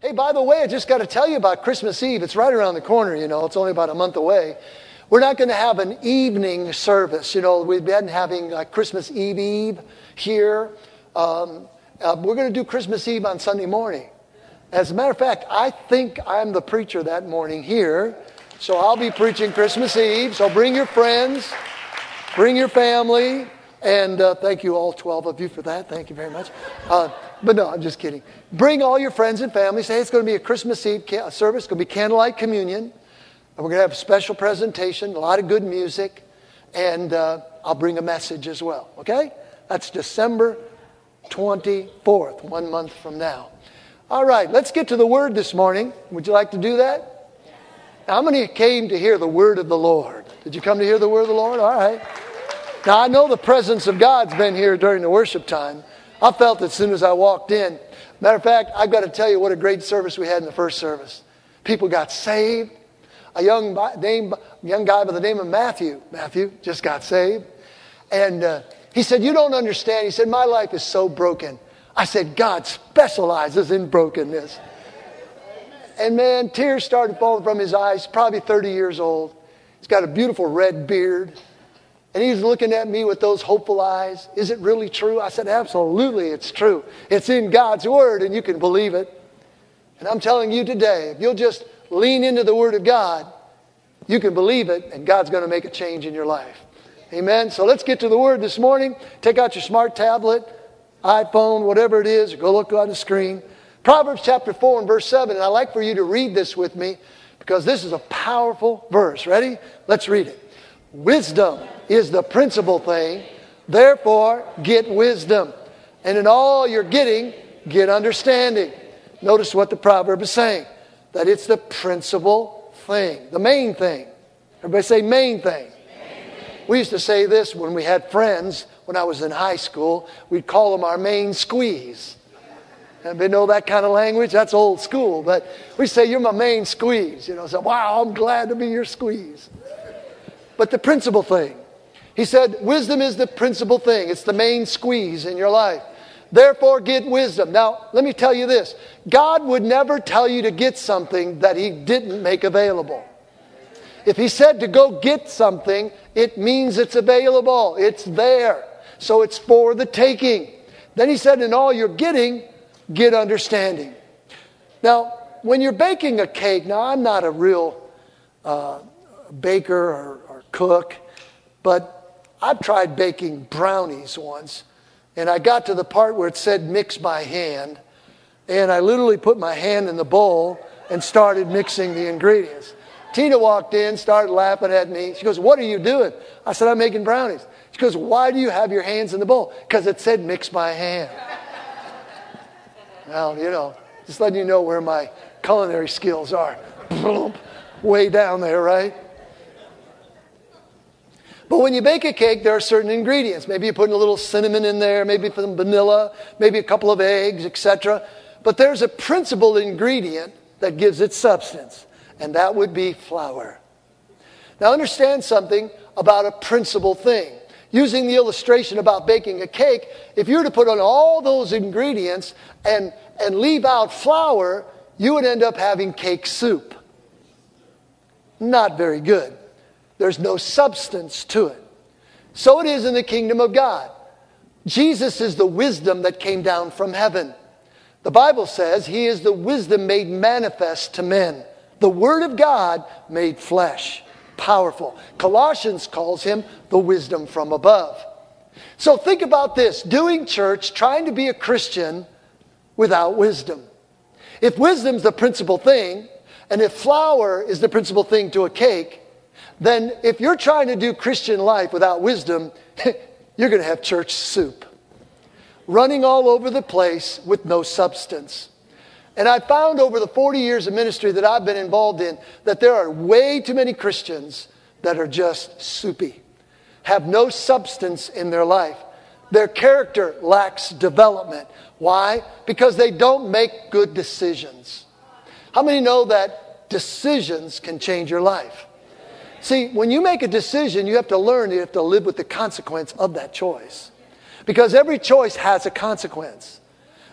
Hey, by the way, I just got to tell you about Christmas Eve. It's right around the corner, It's only about a month away. We're not going to have an evening service. We've been having Christmas Eve here. We're going to do Christmas Eve on Sunday morning. As a matter of fact, I think I'm the preacher that morning here. So I'll be preaching Christmas Eve. So bring your friends, bring your family. And thank you all 12 of you for that. Thank you very much. But no, I'm just kidding. Bring all your friends and family. Say it's going to be a Christmas Eve service. It's going to be candlelight communion. And we're going to have a special presentation, a lot of good music. And I'll bring a message as well. Okay? That's December 24th, 1 month from now. All right, let's get to the Word this morning. Would you like to do that? Now, how many came to hear the Word of the Lord? Did you come to hear the Word of the Lord? All right. Now, I know the presence of God's been here during the worship time. I felt it as soon as I walked in. Matter of fact, I've got to tell you what a great service we had in the first service. People got saved. A young guy by the name of Matthew just got saved. And he said, you don't understand. He said, my life is so broken. I said, God specializes in brokenness. And man, tears started falling from his eyes, probably 30 years old. He's got a beautiful red beard. And he's looking at me with those hopeful eyes. Is it really true? I said, absolutely, it's true. It's in God's Word, and you can believe it. And I'm telling you today, if you'll just lean into the Word of God, you can believe it, and God's going to make a change in your life. Amen? So let's get to the Word this morning. Take out your smart tablet, iPhone, whatever it is, or go look on the screen. Proverbs chapter 4 and verse 7. And I'd like for you to read this with me because this is a powerful verse. Ready? Let's read it. Wisdom is the principal thing. Therefore, get wisdom. And in all you're getting, get understanding. Notice what the proverb is saying. That it's the principal thing. The main thing. Everybody say main thing. We used to say this when we had friends. When I was in high school, we'd call them our main squeeze. Anybody know that kind of language? That's old school. But we say, you're my main squeeze. So, wow, I'm glad to be your squeeze. But the principal thing. He said, wisdom is the principal thing. It's the main squeeze in your life. Therefore, get wisdom. Now, let me tell you this. God would never tell you to get something that He didn't make available. If He said to go get something, it means it's available. It's there. So it's for the taking. Then He said, in all you're getting, get understanding. Now, when you're baking a cake, now I'm not a real baker or cook, but I've tried baking brownies once, and I got to the part where it said mix by hand, and I literally put my hand in the bowl and started mixing the ingredients. Tina walked in, started laughing at me. She goes, what are you doing? I said, I'm making brownies. She goes, why do you have your hands in the bowl? Because it said mix by hand. Well, just letting you know where my culinary skills are. Way down there, right? But when you bake a cake, there are certain ingredients. Maybe you're putting a little cinnamon in there, maybe some vanilla, maybe a couple of eggs, etc. But there's a principal ingredient that gives it substance, and that would be flour. Now understand something about a principal thing. Using the illustration about baking a cake, if you were to put on all those ingredients and leave out flour, you would end up having cake soup. Not very good. There's no substance to it. So it is in the kingdom of God. Jesus is the wisdom that came down from heaven. The Bible says He is the wisdom made manifest to men. The Word of God made flesh. Powerful. Colossians calls Him the wisdom from above. So think about this. Doing church, trying to be a Christian without wisdom. If wisdom's the principal thing, and if flour is the principal thing to a cake, then if you're trying to do Christian life without wisdom, you're going to have church soup. Running all over the place with no substance. And I found over the 40 years of ministry that I've been involved in that there are way too many Christians that are just soupy. Have no substance in their life. Their character lacks development. Why? Because they don't make good decisions. How many know that decisions can change your life? See, when you make a decision, you have to learn, you have to live with the consequence of that choice. Because every choice has a consequence.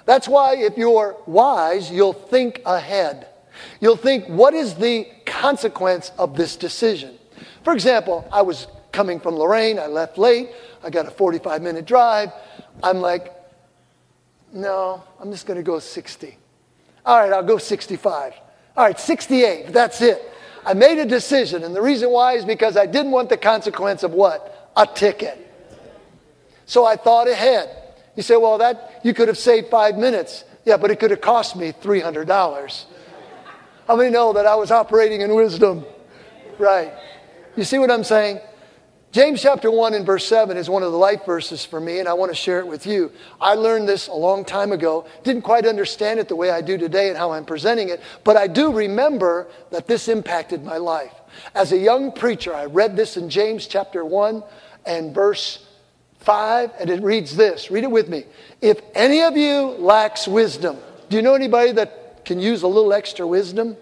That's why if you're wise, you'll think ahead. You'll think, what is the consequence of this decision? For example, I was coming from Lorraine. I left late. I got a 45-minute drive. I'm like, no, I'm just going to go 60. All right, I'll go 65. All right, 68. That's it. I made a decision, and the reason why is because I didn't want the consequence of what? A ticket. So I thought ahead. You say, well, that you could have saved 5 minutes. Yeah, but it could have cost me $300. How many know that I was operating in wisdom? Right. You see what I'm saying? James chapter 1 and verse 7 is one of the life verses for me, and I want to share it with you. I learned this a long time ago. Didn't quite understand it the way I do today and how I'm presenting it, but I do remember that this impacted my life. As a young preacher, I read this in James chapter 1 and verse 5, and it reads this. Read it with me. If any of you lacks wisdom. Do you know anybody that can use a little extra wisdom?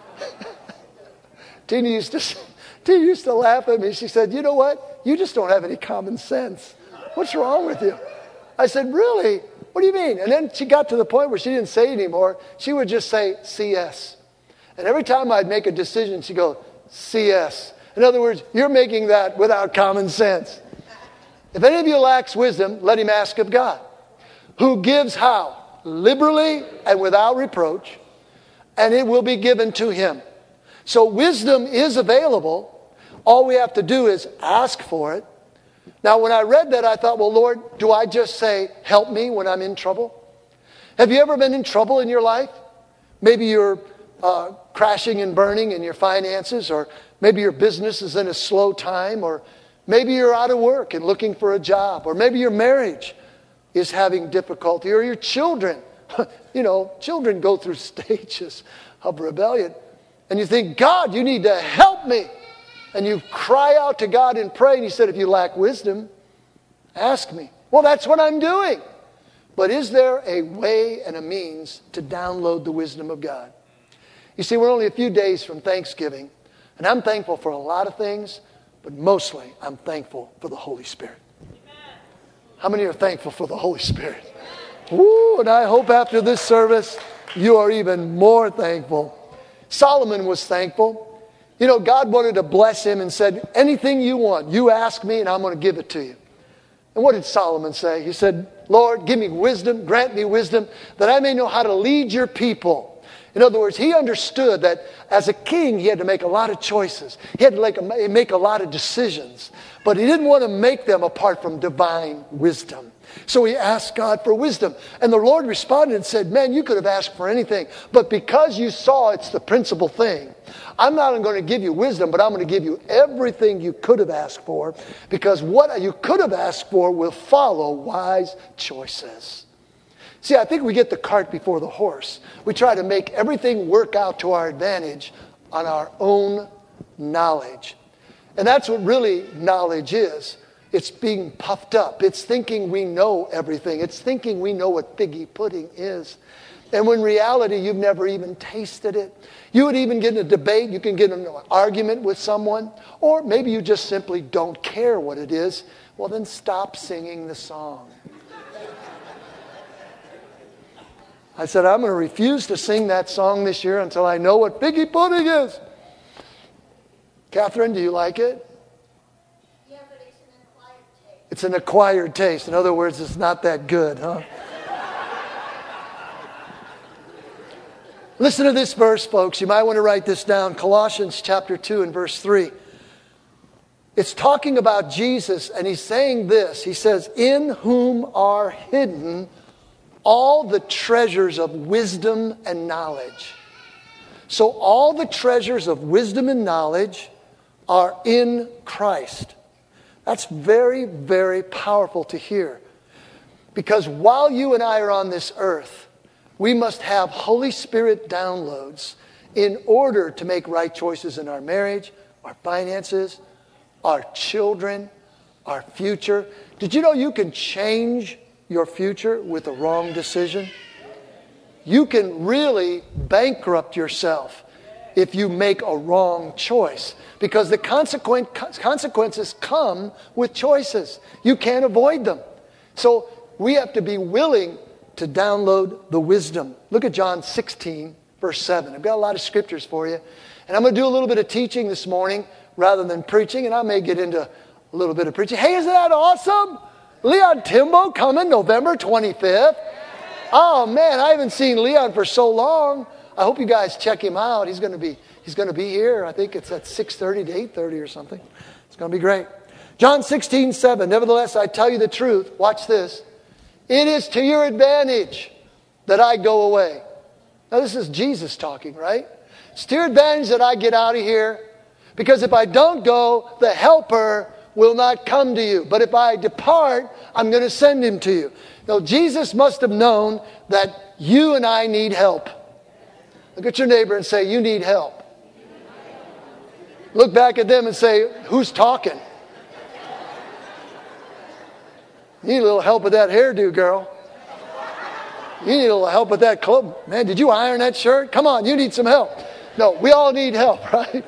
Tina used to laugh at me. She said, you know what? You just don't have any common sense. What's wrong with you? I said, really? What do you mean? And then she got to the point where she didn't say anymore. She would just say, CS. And every time I'd make a decision, she'd go, CS. In other words, you're making that without common sense. If any of you lacks wisdom, let him ask of God. Who gives how? Liberally and without reproach, and it will be given to him. So wisdom is available. All we have to do is ask for it. Now, when I read that, I thought, well, Lord, do I just say, help me when I'm in trouble? Have you ever been in trouble in your life? Maybe you're crashing and burning in your finances, or maybe your business is in a slow time, or maybe you're out of work and looking for a job, or maybe your marriage is having difficulty, or your children. You know, children go through stages of rebellion. And you think, God, you need to help me. And you cry out to God and pray. And he said, if you lack wisdom, ask me. Well, that's what I'm doing. But is there a way and a means to download the wisdom of God? You see, we're only a few days from Thanksgiving. And I'm thankful for a lot of things. But mostly, I'm thankful for the Holy Spirit. How many are thankful for the Holy Spirit? Woo, and I hope after this service, you are even more thankful. Solomon was thankful. You know, God wanted to bless him and said, anything you want, you ask me and I'm going to give it to you. And what did Solomon say? He said, Lord, give me wisdom, grant me wisdom, that I may know how to lead your people. In other words, he understood that as a king, he had to make a lot of choices. He had to make a lot of decisions. But he didn't want to make them apart from divine wisdom. So he asked God for wisdom. And the Lord responded and said, man, you could have asked for anything. But because you saw it's the principal thing, I'm not going to give you wisdom, but I'm going to give you everything you could have asked for. Because what you could have asked for will follow wise choices. See, I think we get the cart before the horse. We try to make everything work out to our advantage on our own knowledge. And that's what really knowledge is. It's being puffed up. It's thinking we know everything. It's thinking we know what figgy pudding is. And when in reality, you've never even tasted it. You would even get in a debate. You can get in an argument with someone. Or maybe you just simply don't care what it is. Well, then stop singing the song. I said, I'm going to refuse to sing that song this year until I know what figgy pudding is. Catherine, do you like it? Yeah, but it's an acquired taste. It's an acquired taste. In other words, it's not that good, huh? Listen to this verse, folks. You might want to write this down. Colossians chapter 2 and verse 3. It's talking about Jesus, and he's saying this. He says, in whom are hidden all the treasures of wisdom and knowledge. So all the treasures of wisdom and knowledge are in Christ. That's very, very powerful to hear. Because while you and I are on this earth, we must have Holy Spirit downloads in order to make right choices in our marriage, our finances, our children, our future. Did you know you can change your future with a wrong decision? You can really bankrupt yourself if you make a wrong choice. Because the consequences come with choices. You can't avoid them. So we have to be willing to download the wisdom. Look at John 16, verse 7. I've got a lot of scriptures for you. And I'm going to do a little bit of teaching this morning rather than preaching, and I may get into a little bit of preaching. Hey, isn't that awesome? Leon Timbo coming November 25th. Oh, man, I haven't seen Leon for so long. I hope you guys check him out. He's going to be here. I think it's at 6:30 to 8:30 or something. It's going to be great. John 16, 7. Nevertheless, I tell you the truth. Watch this. It is to your advantage that I go away. Now, this is Jesus talking, right? It's to your advantage that I get out of here. Because if I don't go, the helper will not come to you. But if I depart, I'm going to send him to you. Now, Jesus must have known that you and I need help. Look at your neighbor and say, you need help. Look back at them and say, who's talking? You need a little help with that hairdo, girl. You need a little help with that clothes. Man, did you iron that shirt? Come on, you need some help. No, we all need help, right?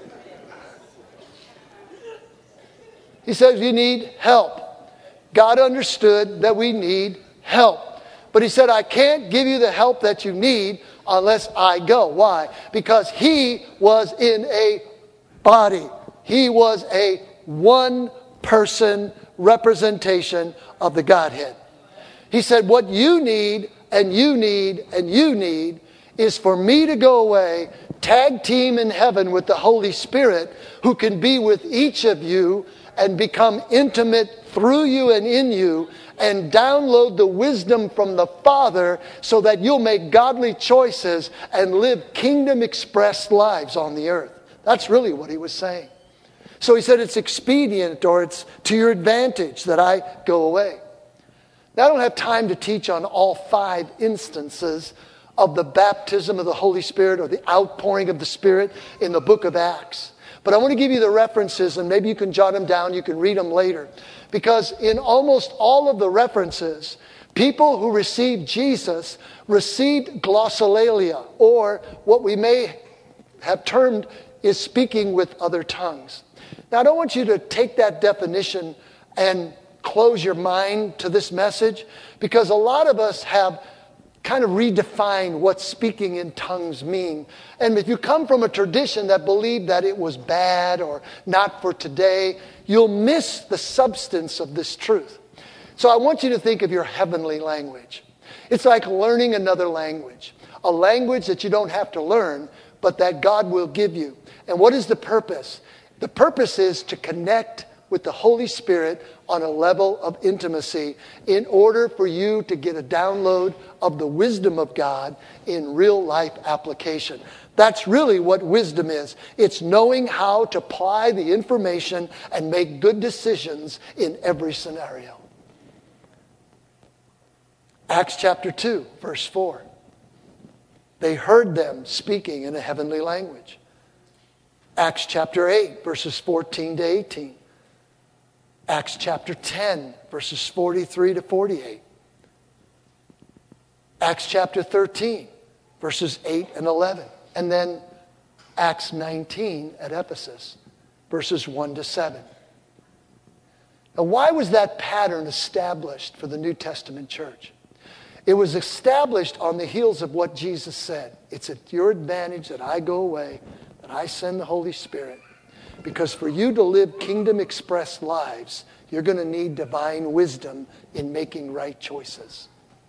He says you need help. God understood that we need help. But he said, I can't give you the help that you need unless I go. Why? Because he was in a body. He was a one-person representation of the Godhead. He said, what you need and you need and you need is for me to go away, tag team in heaven with the Holy Spirit, who can be with each of you and become intimate through you and in you, and download the wisdom from the Father so that you'll make godly choices and live kingdom-expressed lives on the earth. That's really what he was saying. So he said it's expedient, or it's to your advantage that I go away. Now, I don't have time to teach on all 5 instances of the baptism of the Holy Spirit or the outpouring of the Spirit in the book of Acts. But I want to give you the references, and maybe you can jot them down. You can read them later. Because in almost all of the references, people who received Jesus received glossolalia, or what we may have termed is speaking with other tongues. Now, I don't want you to take that definition and close your mind to this message, because a lot of us have kind of redefined what speaking in tongues mean. And if you come from a tradition that believed that it was bad or not for today, you'll miss the substance of this truth. So I want you to think of your heavenly language. It's like learning another language, a language that you don't have to learn, but that God will give you. And what is the purpose? The purpose is to connect with the Holy Spirit on a level of intimacy in order for you to get a download of the wisdom of God in real life application. That's really what wisdom is. It's knowing how to apply the information and make good decisions in every scenario. Acts chapter 2, verse 4. They heard them speaking in a heavenly language. Acts chapter 8, verses 14 to 18. Acts chapter 10, verses 43 to 48. Acts chapter 13, verses 8 and 11. And then Acts 19 at Ephesus, verses 1 to 7. Now, why was that pattern established for the New Testament church? It was established on the heels of what Jesus said. It's at your advantage that I go away, that I send the Holy Spirit. Because for you to live kingdom-expressed lives, you're going to need divine wisdom in making right choices.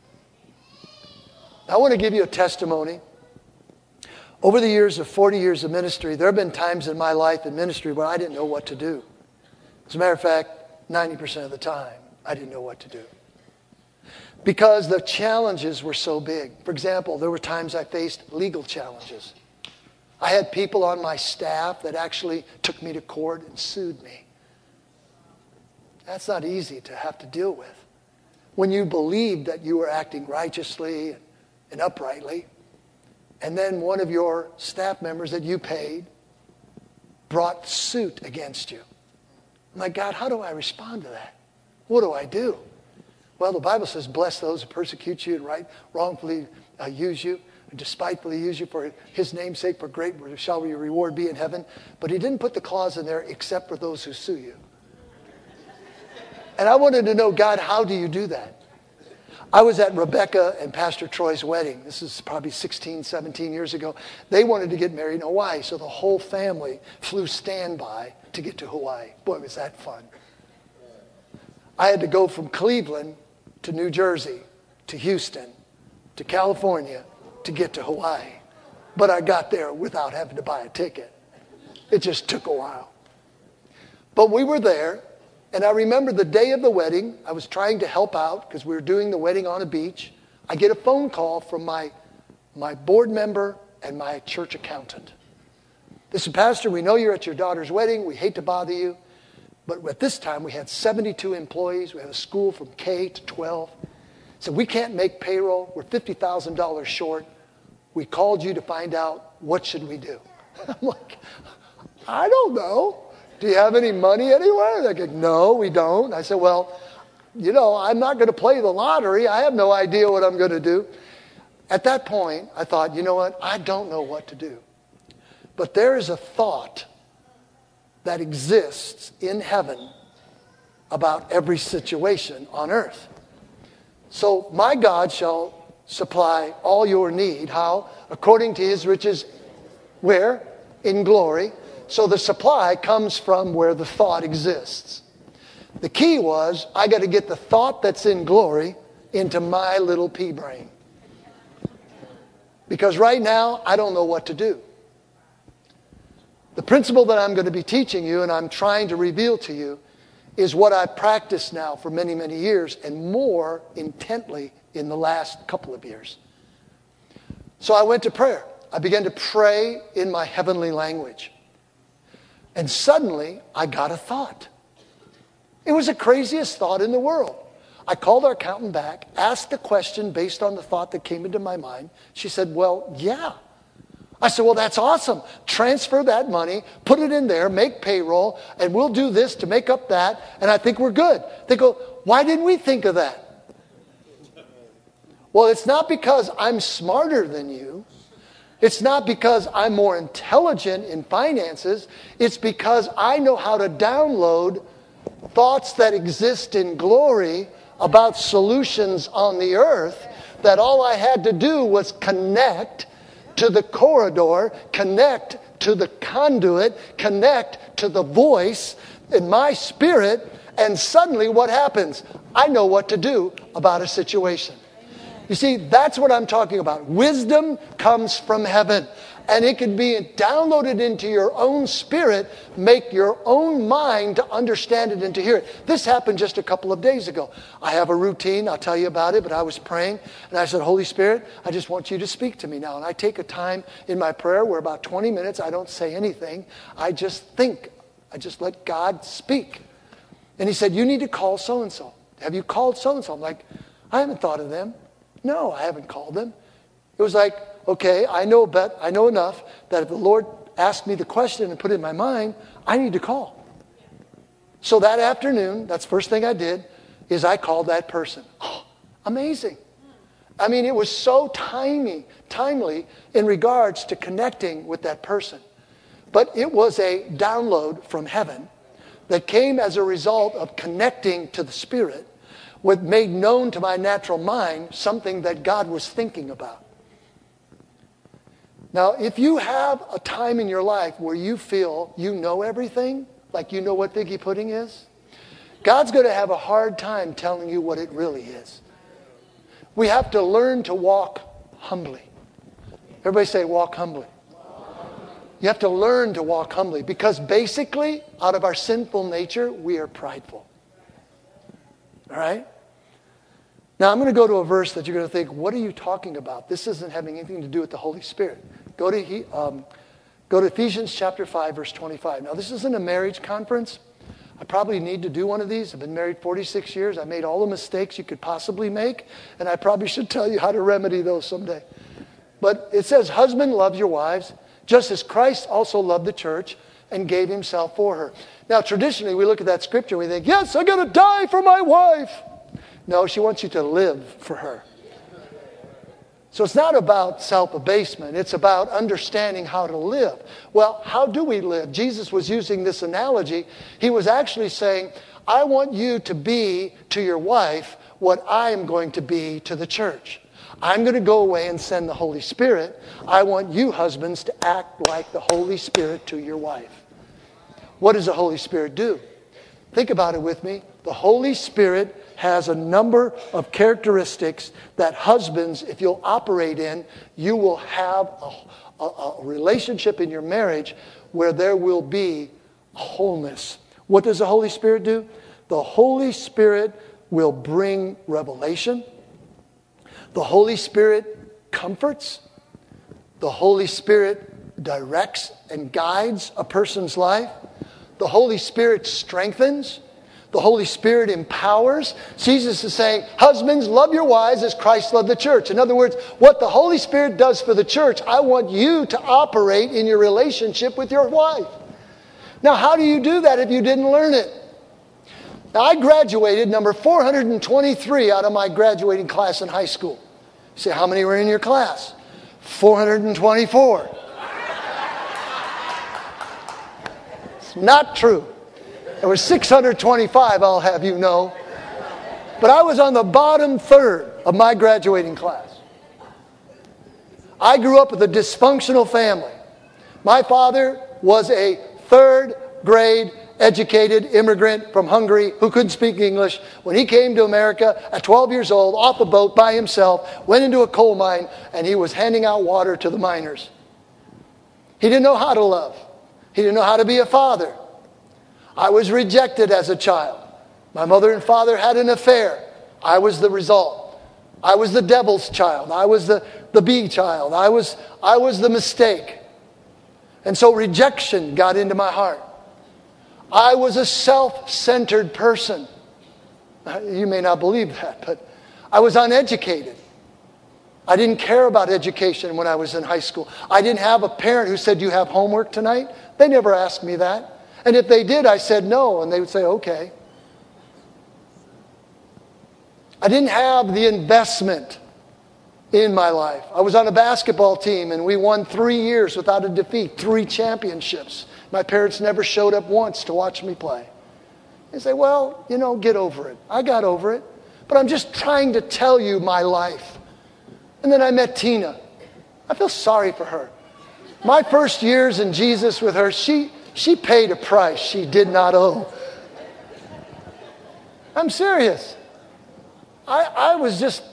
I want to give you a testimony. Over the years of 40 years of ministry, there have been times in my life in ministry where I didn't know what to do. As a matter of fact, 90% of the time, I didn't know what to do. Because the challenges were so big. For example, there were times I faced legal challenges. I had people on my staff that actually took me to court and sued me. That's not easy to have to deal with. When you believed that you were acting righteously and uprightly, and then one of your staff members that you paid brought suit against you. I'm like, God, how do I respond to that? What do I do? Well, the Bible says, bless those who persecute you and wrongfully use you, and despitefully use you for his name's sake, for great shall your reward be in heaven. But he didn't put the clause in there, except for those who sue you. And I wanted to know, God, how do you do that? I was at Rebecca and Pastor Troy's wedding. This is probably 16, 17 years ago. They wanted to get married in Hawaii, so the whole family flew standby to get to Hawaii. Boy, was that fun. I had to go from Cleveland to New Jersey, to Houston, to California to get to Hawaii. But I got there without having to buy a ticket. It just took a while. But we were there, and I remember the day of the wedding. I was trying to help out because we were doing the wedding on a beach. I get a phone call from my board member and my church accountant. They said, Pastor, we know you're at your daughter's wedding. We hate to bother you. But at this time, we had 72 employees. We had a school from K to 12. So we can't make payroll. We're $50,000 short. We called you to find out, what should we do? I'm like, I don't know. Do you have any money anywhere? They're like, no, we don't. I said, well, I'm not going to play the lottery. I have no idea what I'm going to do. At that point, I thought, you know what? I don't know what to do. But there is a thought that exists in heaven about every situation on earth. So my God shall supply all your need. How? According to his riches, where? In glory. So the supply comes from where the thought exists. The key was, I got to get the thought that's in glory into my little pea brain. Because right now, I don't know what to do. The principle that I'm going to be teaching you and I'm trying to reveal to you is what I've practiced now for many, many years and more intently in the last couple of years. So I went to prayer. I began to pray in my heavenly language. And suddenly, I got a thought. It was the craziest thought in the world. I called our accountant back, asked a question based on the thought that came into my mind. She said, well, yeah. I said, well, that's awesome. Transfer that money, put it in there, make payroll, and we'll do this to make up that, and I think we're good. They go, why didn't we think of that? Well, it's not because I'm smarter than you. It's not because I'm more intelligent in finances. It's because I know how to download thoughts that exist in glory about solutions on the earth, that all I had to do was connect to the corridor, connect to the conduit, connect to the voice in my spirit, and suddenly what happens? I know what to do about a situation. You see, that's what I'm talking about. Wisdom comes from heaven. And it can be downloaded into your own spirit, make your own mind to understand it and to hear it. This happened just a couple of days ago. I have a routine. I'll tell you about it. But I was praying and I said, Holy Spirit, I just want you to speak to me now. And I take a time in my prayer where about 20 minutes I don't say anything. I just think. I just let God speak. And he said, you need to call so-and-so. Have you called so-and-so? I'm like, I haven't thought of them. No, I haven't called them. It was like, okay, I know enough that if the Lord asked me the question and put it in my mind, I need to call. So that afternoon, that's the first thing I did, is I called that person. Oh, amazing. I mean, it was so timely in regards to connecting with that person. But it was a download from heaven that came as a result of connecting to the Spirit, what made known to my natural mind something that God was thinking about. Now, if you have a time in your life where you feel you know everything, like you know what figgy pudding is, God's going to have a hard time telling you what it really is. We have to learn to walk humbly. Everybody say, walk humbly. You have to learn to walk humbly because basically, out of our sinful nature, we are prideful. All right? Now, I'm going to go to a verse that you're going to think, what are you talking about? This isn't having anything to do with the Holy Spirit. Go to Ephesians chapter 5, verse 25. Now, this isn't a marriage conference. I probably need to do one of these. I've been married 46 years. I made all the mistakes you could possibly make, and I probably should tell you how to remedy those someday. But it says, husband, love your wives, just as Christ also loved the church and gave himself for her. Now, traditionally, we look at that scripture and we think, yes, I got to die for my wife. No, she wants you to live for her. So it's not about self-abasement. It's about understanding how to live. Well, how do we live? Jesus was using this analogy. He was actually saying, I want you to be to your wife what I am going to be to the church. I'm going to go away and send the Holy Spirit. I want you husbands to act like the Holy Spirit to your wife. What does the Holy Spirit do? Think about it with me. The Holy Spirit has a number of characteristics that husbands, if you'll operate in, you will have a relationship in your marriage where there will be wholeness. What does the Holy Spirit do? The Holy Spirit will bring revelation. The Holy Spirit comforts. The Holy Spirit directs and guides a person's life. The Holy Spirit strengthens. The Holy Spirit empowers. Jesus is saying, husbands, love your wives as Christ loved the church. In other words, what the Holy Spirit does for the church, I want you to operate in your relationship with your wife. Now, how do you do that if you didn't learn it? Now, I graduated number 423 out of my graduating class in high school. You say, how many were in your class? 424. It's not true. There were 625, I'll have you know. But I was on the bottom third of my graduating class. I grew up with a dysfunctional family. My father was a third grade educated immigrant from Hungary who couldn't speak English. When he came to America at 12 years old, off a boat by himself, went into a coal mine, and he was handing out water to the miners. He didn't know how to love. He didn't know how to be a father. I was rejected as a child. My mother and father had an affair. I was the result. I was the devil's child. I was the bee child. I was the mistake. And so rejection got into my heart. I was a self-centered person. You may not believe that, but I was uneducated. I didn't care about education when I was in high school. I didn't have a parent who said, "Do you have homework tonight?" They never asked me that. And if they did, I said no, and they would say, "Okay." I didn't have the investment in my life. I was on a basketball team, and we won 3 years without a defeat, 3 championships. My parents never showed up once to watch me play. They say, "Well, get over it." I got over it. But I'm just trying to tell you my life. And then I met Tina. I feel sorry for her. My first years in Jesus with her, she paid a price she did not owe. I'm serious. I was just,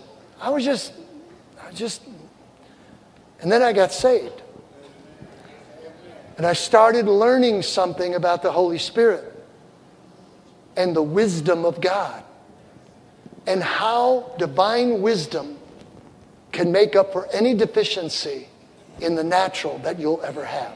and then I got saved. And I started learning something about the Holy Spirit and the wisdom of God and how divine wisdom can make up for any deficiency in the natural that you'll ever have.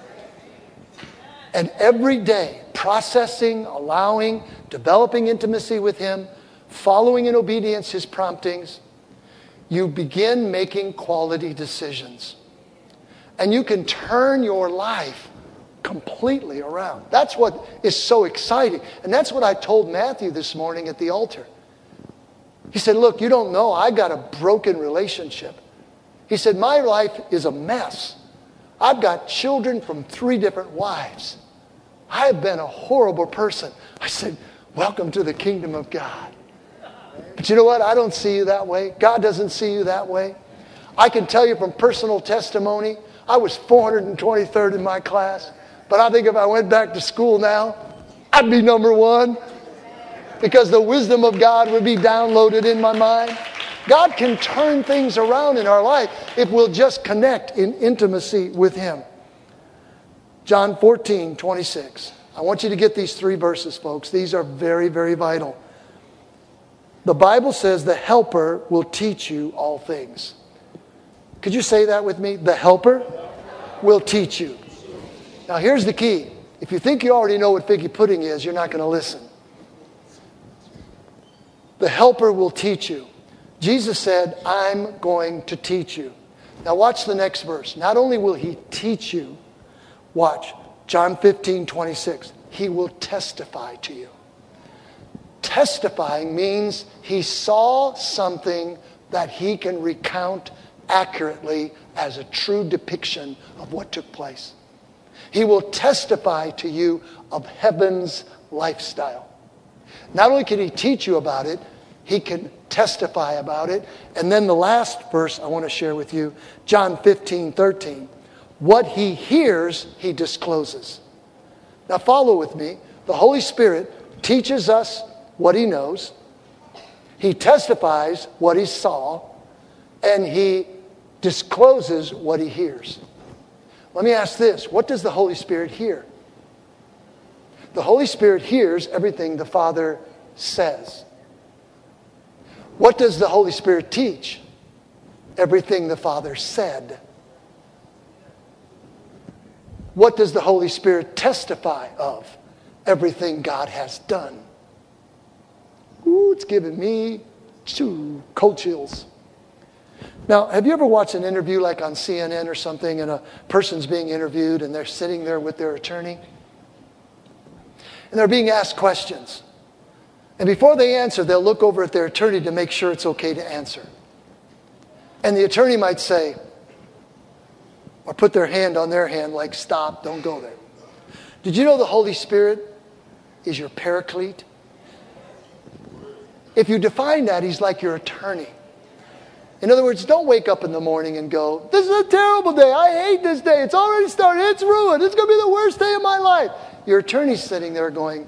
And every day, processing, allowing, developing intimacy with Him, following in obedience His promptings, you begin making quality decisions. And you can turn your life completely around. That's what is so exciting. And that's what I told Matthew this morning at the altar. He said, "Look, you don't know, I got a broken relationship." He said, "My life is a mess. I've got children from 3 different wives. I have been a horrible person." I said, "Welcome to the kingdom of God." But you know what? I don't see you that way. God doesn't see you that way. I can tell you from personal testimony, I was 423rd in my class. But I think if I went back to school now, I'd be number 1. Because the wisdom of God would be downloaded in my mind. God can turn things around in our life if we'll just connect in intimacy with Him. John 14:26. I want you to get these 3 verses, folks. These are very, very vital. The Bible says the Helper will teach you all things. Could you say that with me? The Helper will teach you. Now here's the key. If you think you already know what figgy pudding is, you're not going to listen. The Helper will teach you. Jesus said, "I'm going to teach you." Now watch the next verse. Not only will He teach you, watch, John 15:26. He will testify to you. Testifying means He saw something that He can recount accurately as a true depiction of what took place. He will testify to you of heaven's lifestyle. Not only can He teach you about it, He can testify about it. And then the last verse I want to share with you, John 15:13. What he hears, he discloses. Now follow with me. The Holy Spirit teaches us what he knows. He testifies what he saw. And he discloses what he hears. Let me ask this. What does the Holy Spirit hear? The Holy Spirit hears everything the Father says. What does the Holy Spirit teach? Everything the Father said. What does the Holy Spirit testify of? Everything God has done. Ooh, it's giving me cold chills. Now, have you ever watched an interview like on CNN or something, and a person's being interviewed and they're sitting there with their attorney? And they're being asked questions. And before they answer, they'll look over at their attorney to make sure it's okay to answer. And the attorney might say, or put their hand on their hand like, stop, don't go there. Did you know the Holy Spirit is your paraclete? If you define that, he's like your attorney. In other words, don't wake up in the morning and go, this is a terrible day. I hate this day. It's already started. It's ruined. It's going to be the worst day of my life. Your attorney's sitting there going,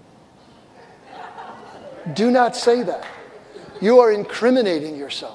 do not say that. You are incriminating yourself.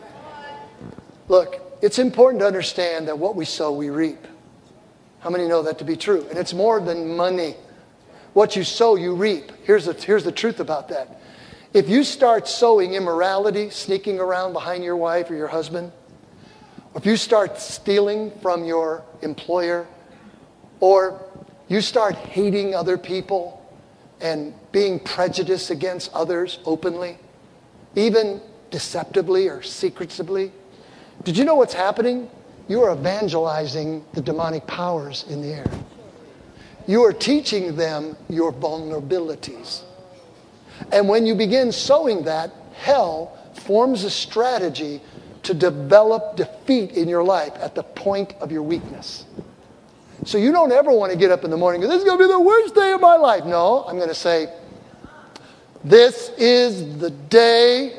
Look, it's important to understand that what we sow, we reap. How many know that to be true? And it's more than money. What you sow, you reap. Here's the truth about that. If you start sowing immorality, sneaking around behind your wife or your husband, if you start stealing from your employer, or you start hating other people and being prejudiced against others openly, even deceptively or secretively, did you know what's happening? You are evangelizing the demonic powers in the air. You are teaching them your vulnerabilities. And when you begin sowing that, hell forms a strategy to develop defeat in your life at the point of your weakness. So you don't ever want to get up in the morning and go, this is going to be the worst day of my life. No, I'm going to say, this is the day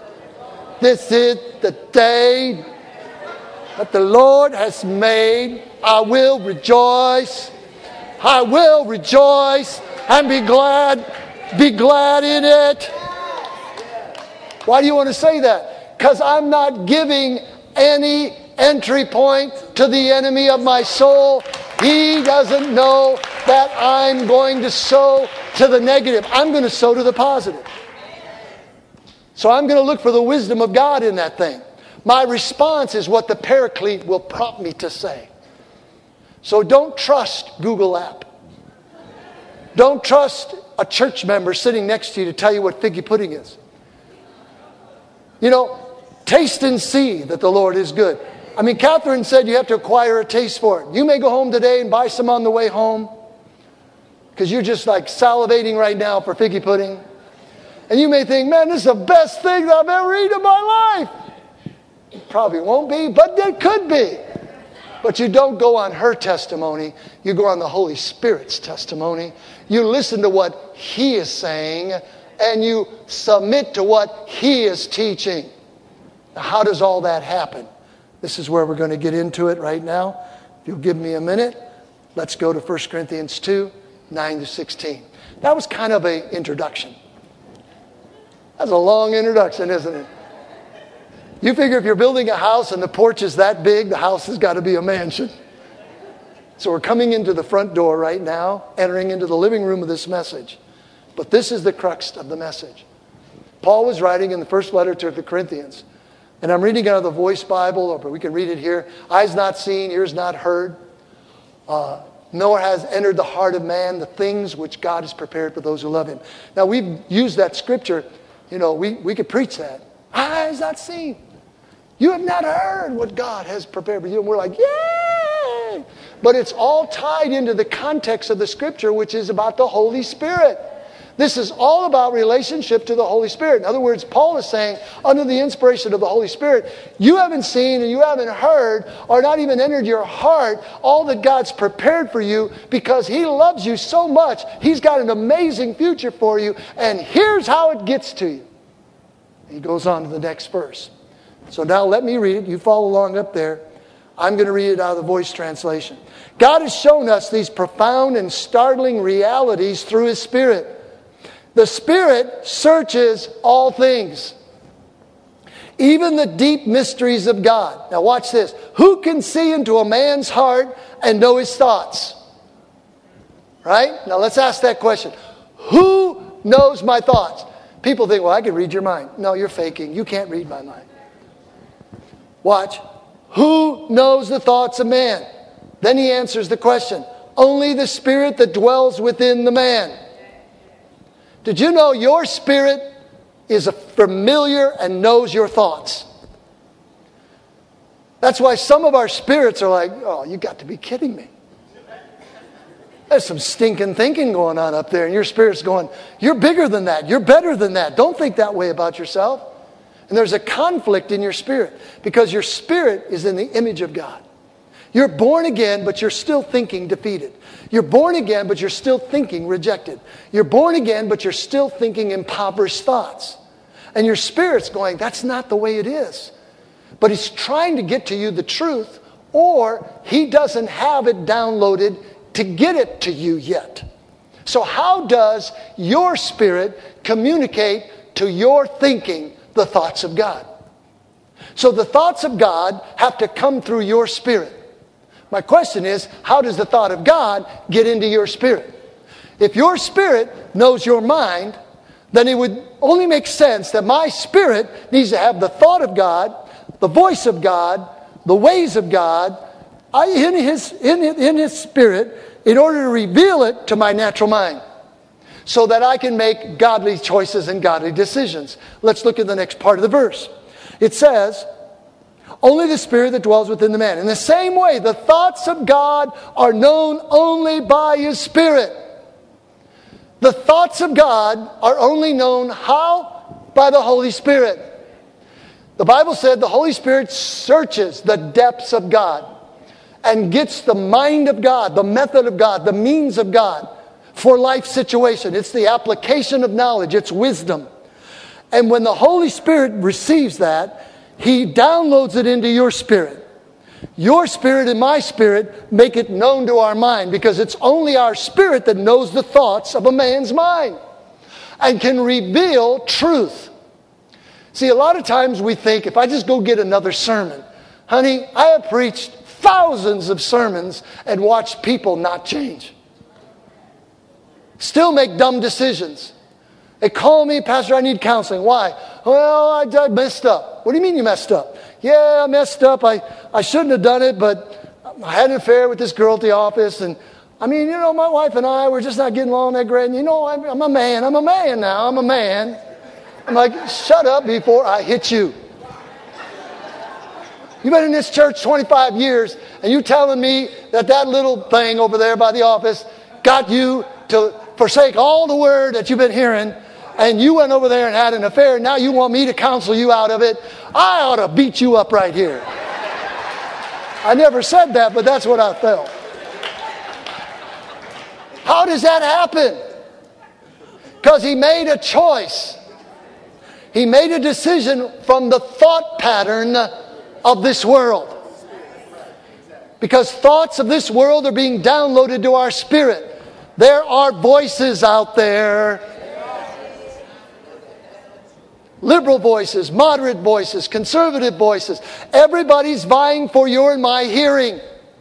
that the Lord has made. I will rejoice. I will rejoice and be glad. Be glad in it. Why do you want to say that? Because I'm not giving any entry point to the enemy of my soul. He doesn't know that I'm going to sow to the negative. I'm going to sow to the positive. So I'm going to look for the wisdom of God in that thing. My response is what the Paraclete will prompt me to say. So don't trust Google app. Don't trust a church member sitting next to you to tell you what figgy pudding is. You know, taste and see that the Lord is good. I mean, Catherine said you have to acquire a taste for it. You may go home today and buy some on the way home because you're just like salivating right now for figgy pudding. And you may think, man, this is the best thing that I've ever eaten in my life. It probably won't be, but it could be. But you don't go on her testimony. You go on the Holy Spirit's testimony. You listen to what He is saying, and you submit to what He is teaching. Now, how does all that happen? This is where we're going to get into it right now. If you'll give me a minute, let's go to 1 Corinthians 2, 9-16. That was kind of an introduction. That's a long introduction, isn't it? You figure if you're building a house and the porch is that big, the house has got to be a mansion. So we're coming into the front door right now, entering into the living room of this message. But this is the crux of the message. Paul was writing in the first letter to the Corinthians. And I'm reading out of the Voice Bible, or we can read it here. Eyes not seen, ears not heard. Nor has entered the heart of man the things which God has prepared for those who love Him. Now we've used that scripture. You know, we could preach that. Eyes not seen. You have not heard what God has prepared for you. And we're like, yay! But it's all tied into the context of the scripture, which is about the Holy Spirit. This is all about relationship to the Holy Spirit. In other words, Paul is saying, under the inspiration of the Holy Spirit, you haven't seen and you haven't heard or not even entered your heart all that God's prepared for you because He loves you so much. He's got an amazing future for you. And here's how it gets to you. He goes on to the next verse. So now let me read it. You follow along up there. I'm going to read it out of the Voice translation. God has shown us these profound and startling realities through His Spirit. The Spirit searches all things, even the deep mysteries of God. Now watch this. Who can see into a man's heart and know his thoughts? Right? Now let's ask that question. Who knows my thoughts? People think, well, I can read your mind. No, you're faking. You can't read my mind. Watch. Who knows the thoughts of man? Then he answers the question. Only the spirit that dwells within the man. Did you know your spirit is familiar and knows your thoughts? That's why some of our spirits are like, oh, you got to be kidding me. There's some stinking thinking going on up there, and your spirit's going, you're bigger than that. You're better than that. Don't think that way about yourself. And there's a conflict in your spirit because your spirit is in the image of God. You're born again, but you're still thinking defeated. You're born again, but you're still thinking rejected. You're born again, but you're still thinking impoverished thoughts. And your spirit's going, that's not the way it is. But he's trying to get to you the truth, or he doesn't have it downloaded to get it to you yet. So how does your spirit communicate to your thinking the thoughts of God? So the thoughts of God have to come through your spirit. My question is, how does the thought of God get into your spirit? If your spirit knows your mind, then it would only make sense that my spirit needs to have the thought of God, the voice of God, the ways of God in his spirit in order to reveal it to my natural mind so that I can make godly choices and godly decisions. Let's look at the next part of the verse. It says, only the spirit that dwells within the man. In the same way, the thoughts of God are known only by His Spirit. The thoughts of God are only known how? By the Holy Spirit. The Bible said the Holy Spirit searches the depths of God and gets the mind of God, the method of God, the means of God for life situation. It's the application of knowledge. It's wisdom. And when the Holy Spirit receives that, He downloads it into your spirit. Your spirit and my spirit make it known to our mind because it's only our spirit that knows the thoughts of a man's mind and can reveal truth. See, a lot of times we think, if I just go get another sermon, honey, I have preached thousands of sermons and watched people not change. Still make dumb decisions. They call me, Pastor, I need counseling. Why? Well, I messed up. What do you mean you messed up? Yeah, I messed up. I shouldn't have done it, but I had an affair with this girl at the office. And I mean, you know, my wife and I were just not getting along that great. And you know, I'm a man. I'm a man now. I'm a man. I'm like, shut up before I hit you. You've been in this church 25 years, and you telling me that little thing over there by the office got you to forsake all the word that you've been hearing, and you went over there and had an affair, and now you want me to counsel you out of it? I ought to beat you up right here. I never said that, but that's what I felt. How does that happen? Because he made a choice. He made a decision from the thought pattern of this world. Because thoughts of this world are being downloaded to our spirit. There are voices out there. Liberal voices, moderate voices, conservative voices. Everybody's vying for your and my hearing.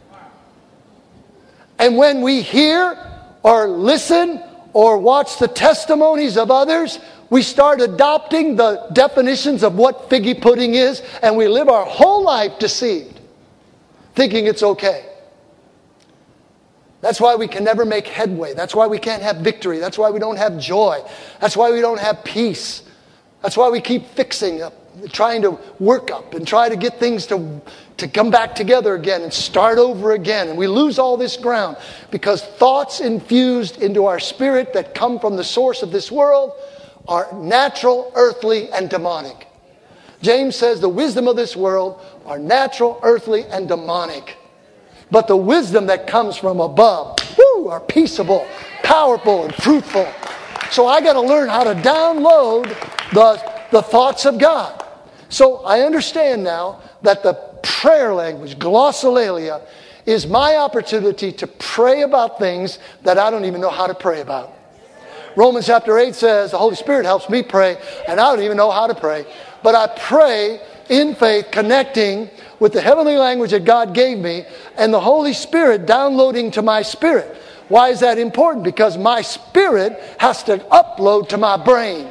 And when we hear or listen or watch the testimonies of others, we start adopting the definitions of what figgy pudding is, and we live our whole life deceived, thinking it's okay. That's why we can never make headway. That's why we can't have victory. That's why we don't have joy. That's why we don't have peace. That's why we keep fixing up, trying to work up and try to get things to come back together again and start over again. And we lose all this ground because thoughts infused into our spirit that come from the source of this world are natural, earthly, and demonic. James says the wisdom of this world are natural, earthly, and demonic. But the wisdom that comes from above, are peaceable, powerful, and fruitful. So I got to learn how to download the the thoughts of God. So I understand now that the prayer language, glossolalia, is my opportunity to pray about things that I don't even know how to pray about. Romans chapter 8 says the Holy Spirit helps me pray, and I don't even know how to pray. But I pray in faith, connecting with the heavenly language that God gave me, and the Holy Spirit downloading to my spirit. Why is that important? Because my spirit has to upload to my brain.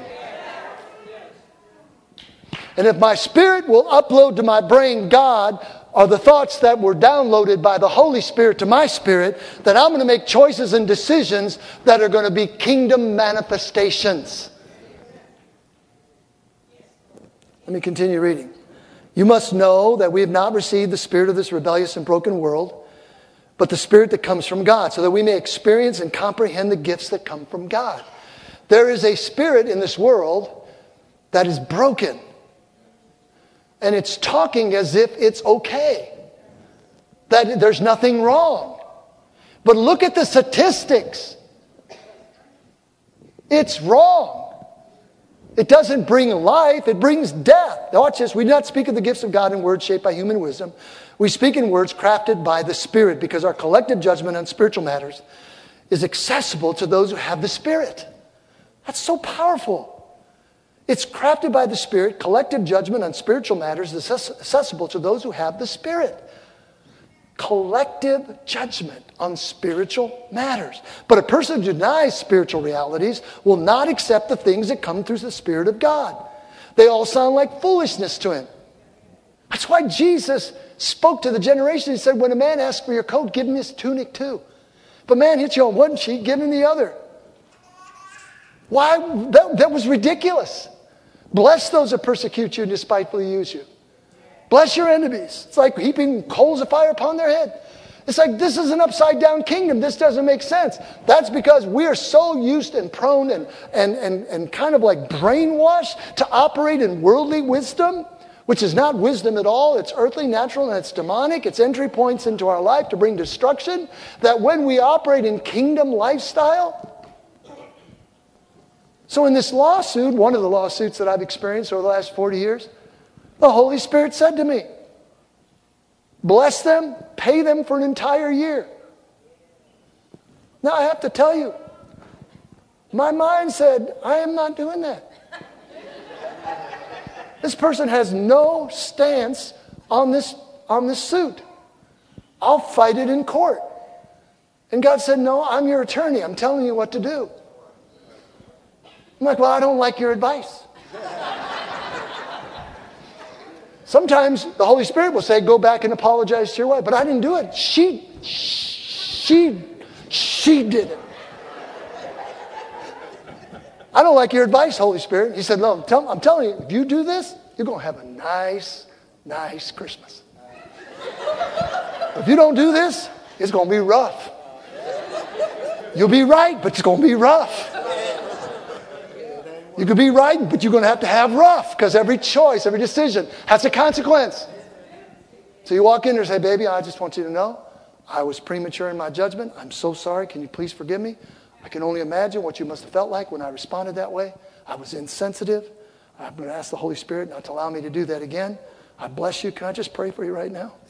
And if my spirit will upload to my brain God, or the thoughts that were downloaded by the Holy Spirit to my spirit, then I'm going to make choices and decisions that are going to be kingdom manifestations. Let me continue reading. You must know that we have not received the spirit of this rebellious and broken world, but the spirit that comes from God, so that we may experience and comprehend the gifts that come from God. There is a spirit in this world that is broken. And it's talking as if it's okay, that there's nothing wrong. But look at the statistics. It's wrong. It doesn't bring life, it brings death. Now watch this. We do not speak of the gifts of God in words shaped by human wisdom. We speak in words crafted by the Spirit, because our collective judgment on spiritual matters is accessible to those who have the Spirit. That's so powerful. It's crafted by the Spirit. Collective judgment on spiritual matters is accessible to those who have the Spirit. Collective judgment on spiritual matters. But a person who denies spiritual realities will not accept the things that come through the Spirit of God. They all sound like foolishness to him. That's why Jesus spoke to the generation. He said, when a man asks for your coat, give him his tunic too. If a man hits you on one cheek, give him the other. Why? That was ridiculous. Bless those that persecute you and despitefully use you. Bless your enemies. It's like heaping coals of fire upon their head. It's like this is an upside down kingdom. This doesn't make sense. That's because we are so used and prone and kind of like brainwashed to operate in worldly wisdom, which is not wisdom at all. It's earthly, natural, and it's demonic. It's entry points into our life to bring destruction. That when we operate in kingdom lifestyle. So in this lawsuit, one of the lawsuits that I've experienced over the last 40 years, the Holy Spirit said to me, bless them, pay them for an entire year. Now I have to tell you, my mind said, I am not doing that. This person has no stance on this suit. I'll fight it in court. And God said, no, I'm your attorney. I'm telling you what to do. I'm like, well, I don't like your advice. Sometimes the Holy Spirit will say, go back and apologize to your wife. But I didn't do it. She did it. I don't like your advice, Holy Spirit. He said, no, I'm telling you, if you do this, you're going to have a nice Christmas. If you don't do this, it's going to be rough. You'll be right, but it's going to be rough. You could be right, but you're going to have rough, because every choice, every decision has a consequence. So you walk in there and say, baby, I just want you to know I was premature in my judgment. I'm so sorry. Can you please forgive me? I can only imagine what you must have felt like when I responded that way. I was insensitive. I'm going to ask the Holy Spirit not to allow me to do that again. I bless you. Can I just pray for you right now?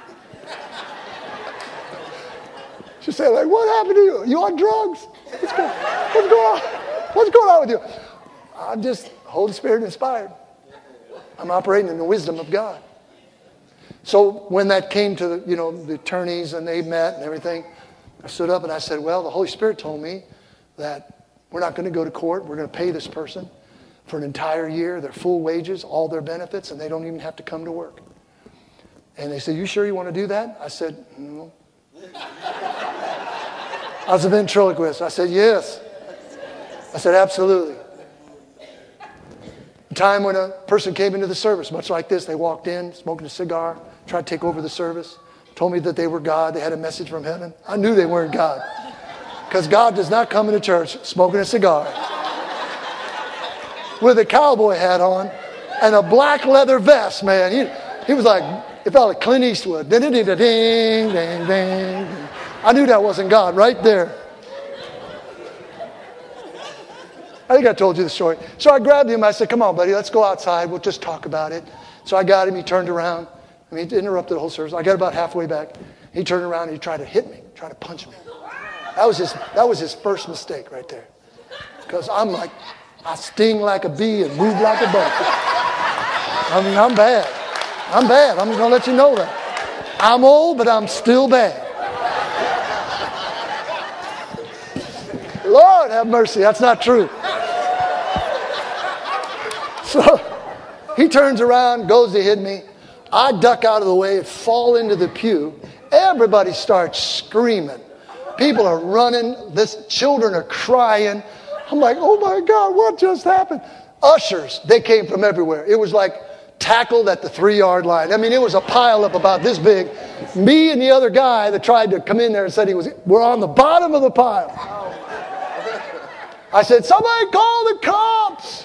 She said, like, what happened to you? You on drugs? What's going on? What's going on with you? I'm just Holy Spirit inspired. I'm operating in the wisdom of God. So when that came to the attorneys and they met and everything, I stood up and I said, well, the Holy Spirit told me that we're not going to go to court. We're going to pay this person for an entire year, their full wages, all their benefits, and they don't even have to come to work. And they said, you sure you want to do that? I said, no. I was a ventriloquist. I said, yes. I said, absolutely. A time when a person came into the service, much like this, they walked in, smoking a cigar, tried to take over the service, told me that they were God, they had a message from heaven. I knew they weren't God, because God does not come into church smoking a cigar with a cowboy hat on and a black leather vest, man. He was like, it felt like Clint Eastwood. Ding, ding, ding, ding, ding. I knew that wasn't God right there. I think I told you the story. So I grabbed him. I said, come on, buddy, let's go outside. We'll just talk about it. So I got him. He turned around. I mean, he interrupted the whole service. I got about halfway back. He turned around and he tried to hit me, tried to punch me. That was his first mistake right there. Because I'm like, I sting like a bee and move like a butterfly. I mean, I'm bad. I'm bad. I'm going to let you know that. I'm old, but I'm still bad. Lord have mercy. That's not true. So he turns around, goes to hit me. I duck out of the way, fall into the pew. Everybody starts screaming. People are running. Children are crying. I'm like, oh my God, what just happened? Ushers, they came from everywhere. It was like tackled at the 3-yard line. I mean, it was a pile up about this big. Me and the other guy that tried to come in there and said we're on the bottom of the pile. I said, somebody call the cops.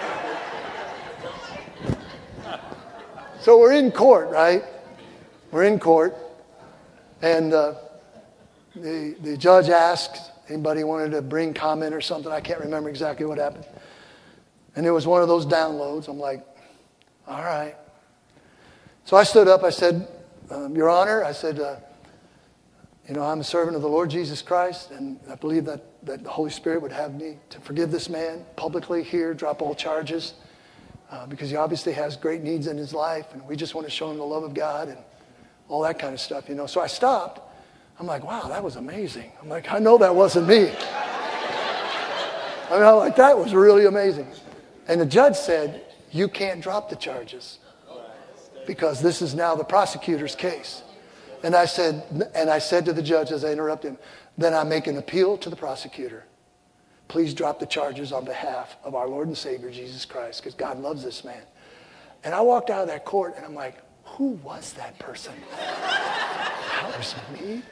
So we're in court, right? We're in court. And the judge asked, anybody wanted to bring comment or something? I can't remember exactly what happened. And it was one of those downloads. I'm like, all right. So I stood up. I said, Your Honor, I said, I'm a servant of the Lord Jesus Christ, and I believe that the Holy Spirit would have me to forgive this man publicly here, drop all charges, because he obviously has great needs in his life, and we just want to show him the love of God and all that kind of stuff, So I stopped. I'm like, wow, that was amazing. I'm like, I know that wasn't me. I mean, I'm like, that was really amazing. And the judge said, you can't drop the charges because this is now the prosecutor's case. And I said to the judge as I interrupted him, then I make an appeal to the prosecutor. Please drop the charges on behalf of our Lord and Savior, Jesus Christ, because God loves this man. And I walked out of that court and I'm like, who was that person? That was me.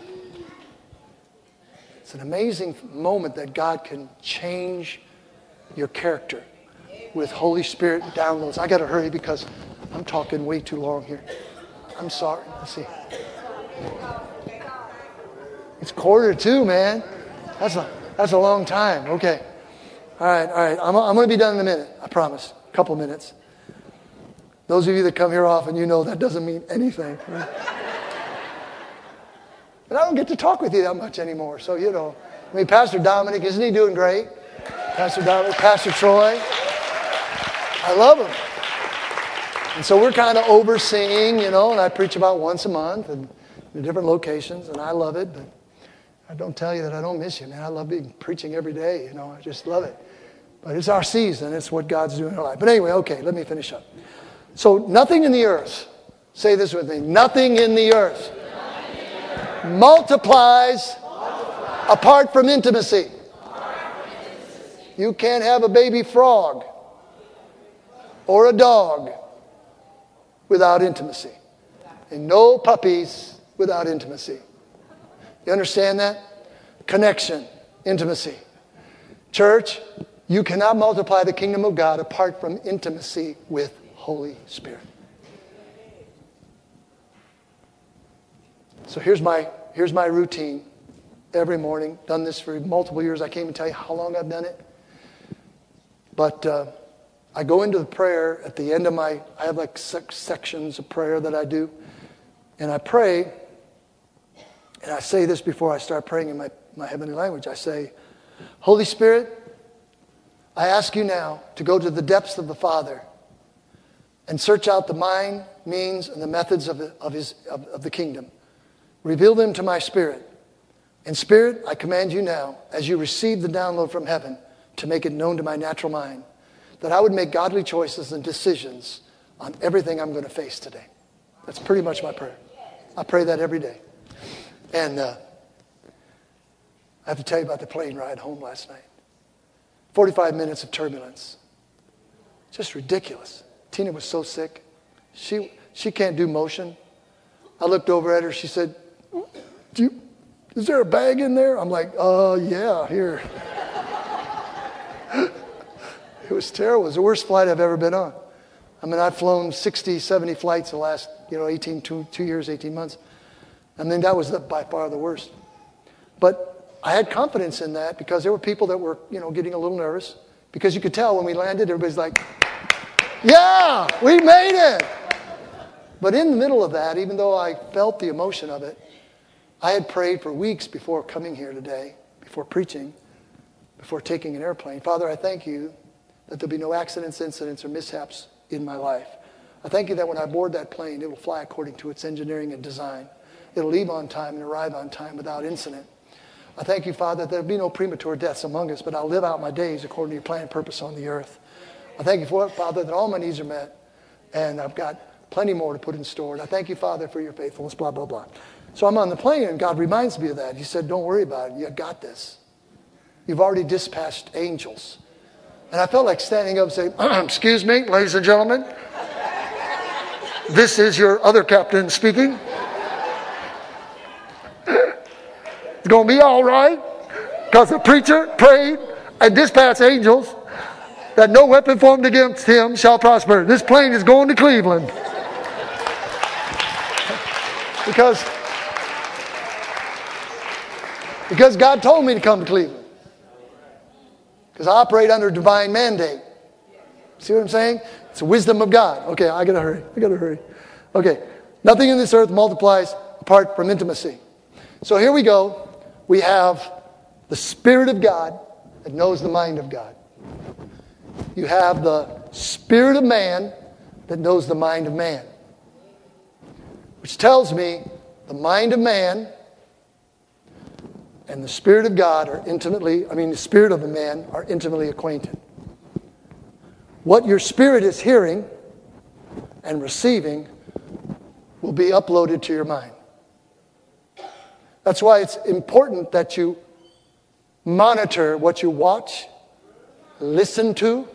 It's an amazing moment that God can change your character with Holy Spirit downloads. I got to hurry because I'm talking way too long here. I'm sorry. Let's see. It's 1:45, man. That's a long time. Okay. All right. I'm going to be done in a minute. I promise. A couple minutes. Those of you that come here often, you know that doesn't mean anything. Right? But I don't get to talk with you that much anymore. So, I mean, Pastor Dominic, isn't he doing great? Pastor Dominic, Pastor Troy. I love him. And so we're kind of overseeing, and I preach about once a month and in different locations, and I love it. But I don't tell you that I don't miss you, man. I love preaching every day, I just love it. But it's our season. It's what God's doing in our life. But anyway, okay, let me finish up. So nothing in the earth, say this with me, nothing in the earth multiplies apart from intimacy. You can't have a baby frog or a dog without intimacy. And no puppies without intimacy. You understand that? Connection, intimacy. Church, you cannot multiply the kingdom of God apart from intimacy with Holy Spirit. So here's my routine every morning. Done this for multiple years. I can't even tell you how long I've done it. But I go into the prayer at the end of I have like sections of prayer that I do. And I pray, and I say this before I start praying in my heavenly language. I say, Holy Spirit, I ask you now to go to the depths of the Father and search out the mind, means, and the methods of the kingdom. Reveal them to my spirit. And Spirit, I command you now, as you receive the download from heaven, to make it known to my natural mind, that I would make godly choices and decisions on everything I'm going to face today. That's pretty much my prayer. I pray that every day. And I have to tell you about the plane ride home last night. 45 minutes of turbulence. Just ridiculous. Tina was so sick. She can't do motion. I looked over at her. She said, is there a bag in there? I'm like, yeah, here. It was terrible. It was the worst flight I've ever been on. I mean, I've flown 60, 70 flights in the last, 2 years, 18 months. I mean, that was by far the worst. But I had confidence in that because there were people that were, getting a little nervous. Because you could tell when we landed, everybody's like, yeah, we made it. But in the middle of that, even though I felt the emotion of it, I had prayed for weeks before coming here today, before preaching, before taking an airplane. Father, I thank you that there'll be no accidents, incidents, or mishaps in my life. I thank you that when I board that plane, it will fly according to its engineering and design. It'll leave on time and arrive on time without incident. I thank you, Father, that there'll be no premature deaths among us, but I'll live out my days according to your plan and purpose on the earth. I thank you for it, Father, that all my needs are met, and I've got plenty more to put in store. And I thank you, Father, for your faithfulness, blah, blah, blah. So I'm on the plane, and God reminds me of that. He said, don't worry about it. You got this. You've already dispatched angels. And I felt like standing up and saying, excuse me, ladies and gentlemen. This is your other captain speaking. It's going to be all right because the preacher prayed and dispatched angels that no weapon formed against him shall prosper. This plane is going to Cleveland. Because God told me to come to Cleveland. Because I operate under divine mandate. See what I'm saying? It's the wisdom of God. Okay, I got to hurry. Okay, nothing in this earth multiplies apart from intimacy. So here we go. We have the Spirit of God that knows the mind of God. You have the Spirit of man that knows the mind of man. Which tells me the mind of man and the Spirit of God the Spirit of a man are intimately acquainted. What your spirit is hearing and receiving will be uploaded to your mind. That's why it's important that you monitor what you watch, listen to,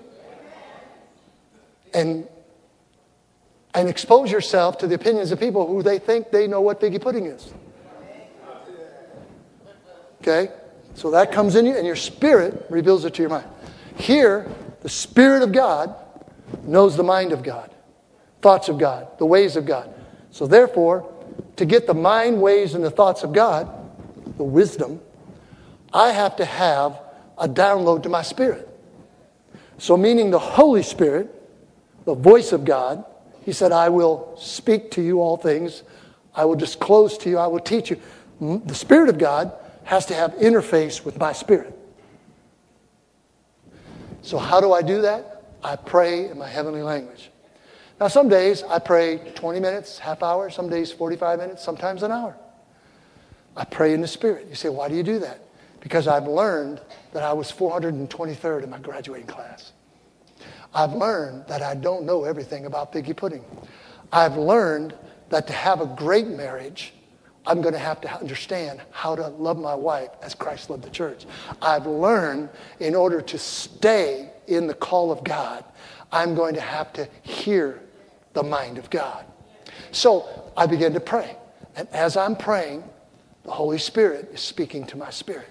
and expose yourself to the opinions of people who they think they know what figgy pudding is. Okay? So that comes in you, and your spirit reveals it to your mind. Here, the Spirit of God knows the mind of God, thoughts of God, the ways of God. So therefore, to get the mind, ways, and the thoughts of God, the wisdom, I have to have a download to my spirit. So meaning the Holy Spirit, the voice of God, He said, I will speak to you all things. I will disclose to you. I will teach you. The Spirit of God has to have interface with my spirit. So how do I do that? I pray in my heavenly language. Now some days I pray 20 minutes, half hour, some days 45 minutes, sometimes an hour. I pray in the Spirit. You say, why do you do that? Because I've learned that I was 423rd in my graduating class. I've learned that I don't know everything about figgy pudding. I've learned that to have a great marriage, I'm going to have to understand how to love my wife as Christ loved the church. I've learned in order to stay in the call of God, I'm going to have to hear the mind of God. So I began to pray. And as I'm praying, the Holy Spirit is speaking to my spirit.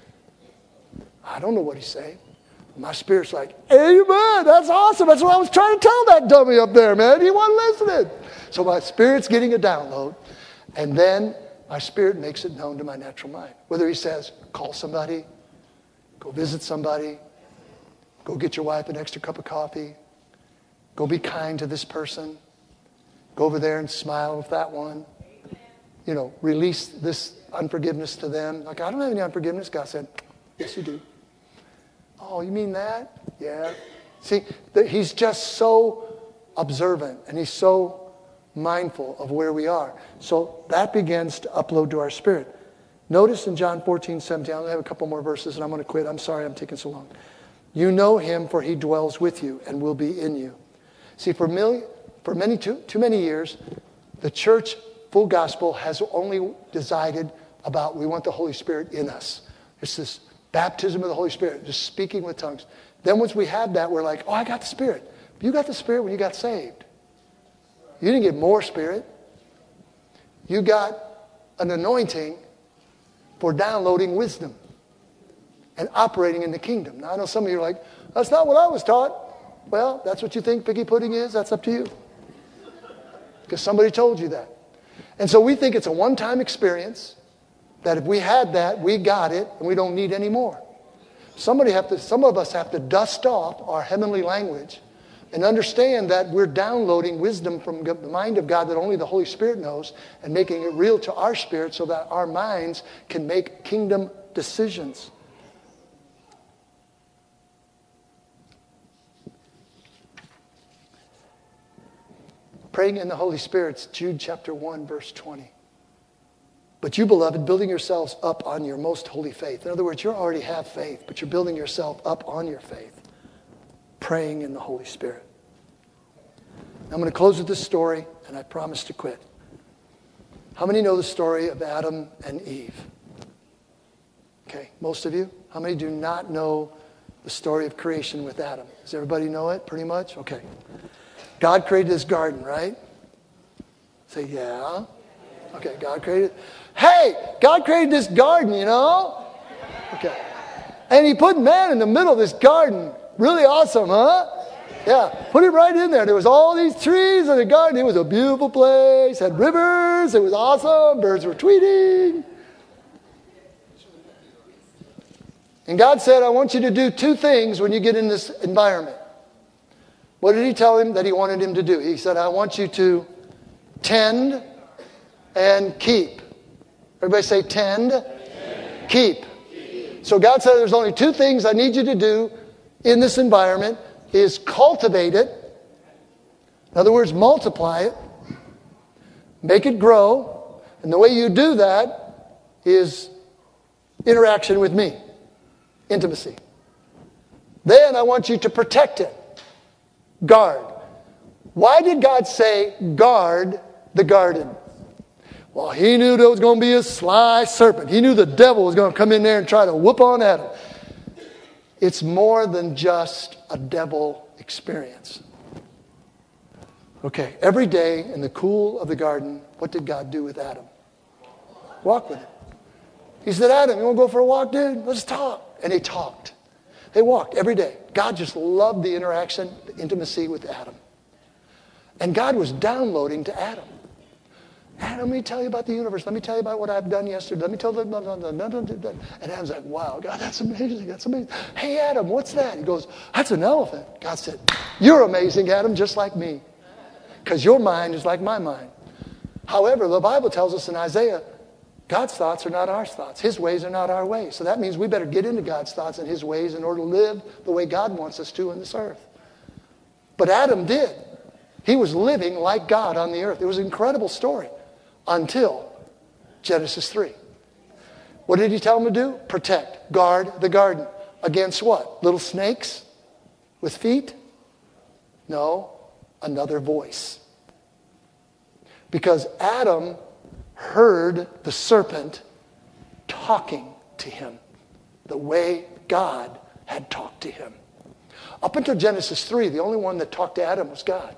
I don't know what He's saying. My spirit's like, amen, that's awesome. That's what I was trying to tell that dummy up there, man. He wasn't listening. So my spirit's getting a download. And then my spirit makes it known to my natural mind. Whether He says, call somebody, go visit somebody, go get your wife an extra cup of coffee, go be kind to this person, go over there and smile with that one. You know, release this unforgiveness to them. Like, I don't have any unforgiveness. God said, yes, you do. Oh, you mean that? Yeah. See, He's just so observant and He's so mindful of where we are. So that begins to upload to our spirit. Notice in John 14:17, I'm going to have a couple more verses and I'm going to quit. I'm sorry I'm taking so long. You know Him, for He dwells with you and will be in you. See, for too many years, the church, full gospel, has only decided about we want the Holy Spirit in us. It's this baptism of the Holy Spirit, just speaking with tongues. Then once we had that, we're like, oh, I got the Spirit. You got the Spirit when you got saved. You didn't get more Spirit. You got an anointing for downloading wisdom and operating in the kingdom. Now, I know some of you are like, that's not what I was taught. Well, that's what you think figgy pudding is. That's up to you. Because somebody told you that. And so we think it's a one-time experience, that if we had that, we got it, and we don't need any more. Some of us have to dust off our heavenly language and understand that we're downloading wisdom from the mind of God that only the Holy Spirit knows and making it real to our spirit so that our minds can make kingdom decisions. Praying in the Holy Spirit, Jude chapter 1, verse 20. But you, beloved, building yourselves up on your most holy faith. In other words, you already have faith, but you're building yourself up on your faith. Praying in the Holy Spirit. I'm going to close with this story, and I promise to quit. How many know the story of Adam and Eve? Okay, most of you? How many do not know the story of creation with Adam? Does everybody know it pretty much? Okay. God created this garden, right? Say, yeah. Okay, God created. Hey, God created this garden, you know? Okay. And he put man in the middle of this garden. Really awesome, huh? Yeah, put it right in there. There was all these trees in the garden. It was a beautiful place. Had rivers. It was awesome. Birds were tweeting. And God said, I want you to do two things when you get in this environment. What did he tell him that he wanted him to do? He said, I want you to tend and keep. Everybody say tend, keep. So God said there's only two things I need you to do in this environment is cultivate it. In other words, multiply it. Make it grow. And the way you do that is interaction with me. Intimacy. Then I want you to protect it. Guard. Why did God say guard the garden? Well, he knew there was going to be a sly serpent. He knew the devil was going to come in there and try to whoop on Adam. It's more than just a devil experience. Okay, every day in the cool of the garden, what did God do with Adam? Walk with him. He said, Adam, you want to go for a walk, dude? Let's talk. And they talked. They walked every day. God just loved the interaction, the intimacy with Adam. And God was downloading to Adam. Adam, let me tell you about the universe. Let me tell you about what I've done yesterday. Let me tell you. And Adam's like, wow, God, that's amazing. That's amazing. Hey, Adam, what's that? He goes, that's an elephant. God said, you're amazing, Adam, just like me. Because your mind is like my mind. However, the Bible tells us in Isaiah, God's thoughts are not our thoughts. His ways are not our ways. So that means we better get into God's thoughts and his ways in order to live the way God wants us to on this earth. But Adam did. He was living like God on the earth. It was an incredible story until Genesis 3. What did he tell him to do? Protect, guard the garden. Against what? Little snakes with feet? No, another voice. Because Adam heard the serpent talking to him the way God had talked to him. Up until Genesis 3, the only one that talked to Adam was God.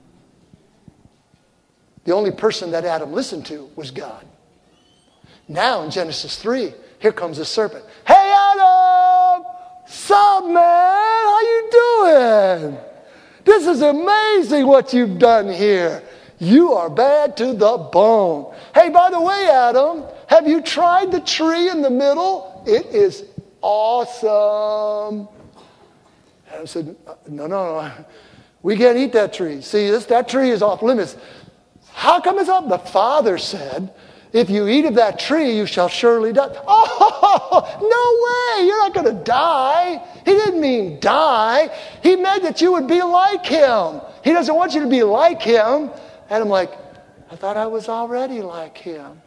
The only person that Adam listened to was God. Now in Genesis 3, here comes the serpent. Hey, Adam! Sup, man? How you doing? This is amazing what you've done here. You are bad to the bone. Hey, by the way, Adam, have you tried the tree in the middle? It is awesome. Adam said, no. We can't eat that tree. See, that tree is off limits. How come it's off? The Father said, if you eat of that tree, you shall surely die. Oh, no way. You're not going to die. He didn't mean die. He meant that you would be like him. He doesn't want you to be like him. And I'm like, I thought I was already like him.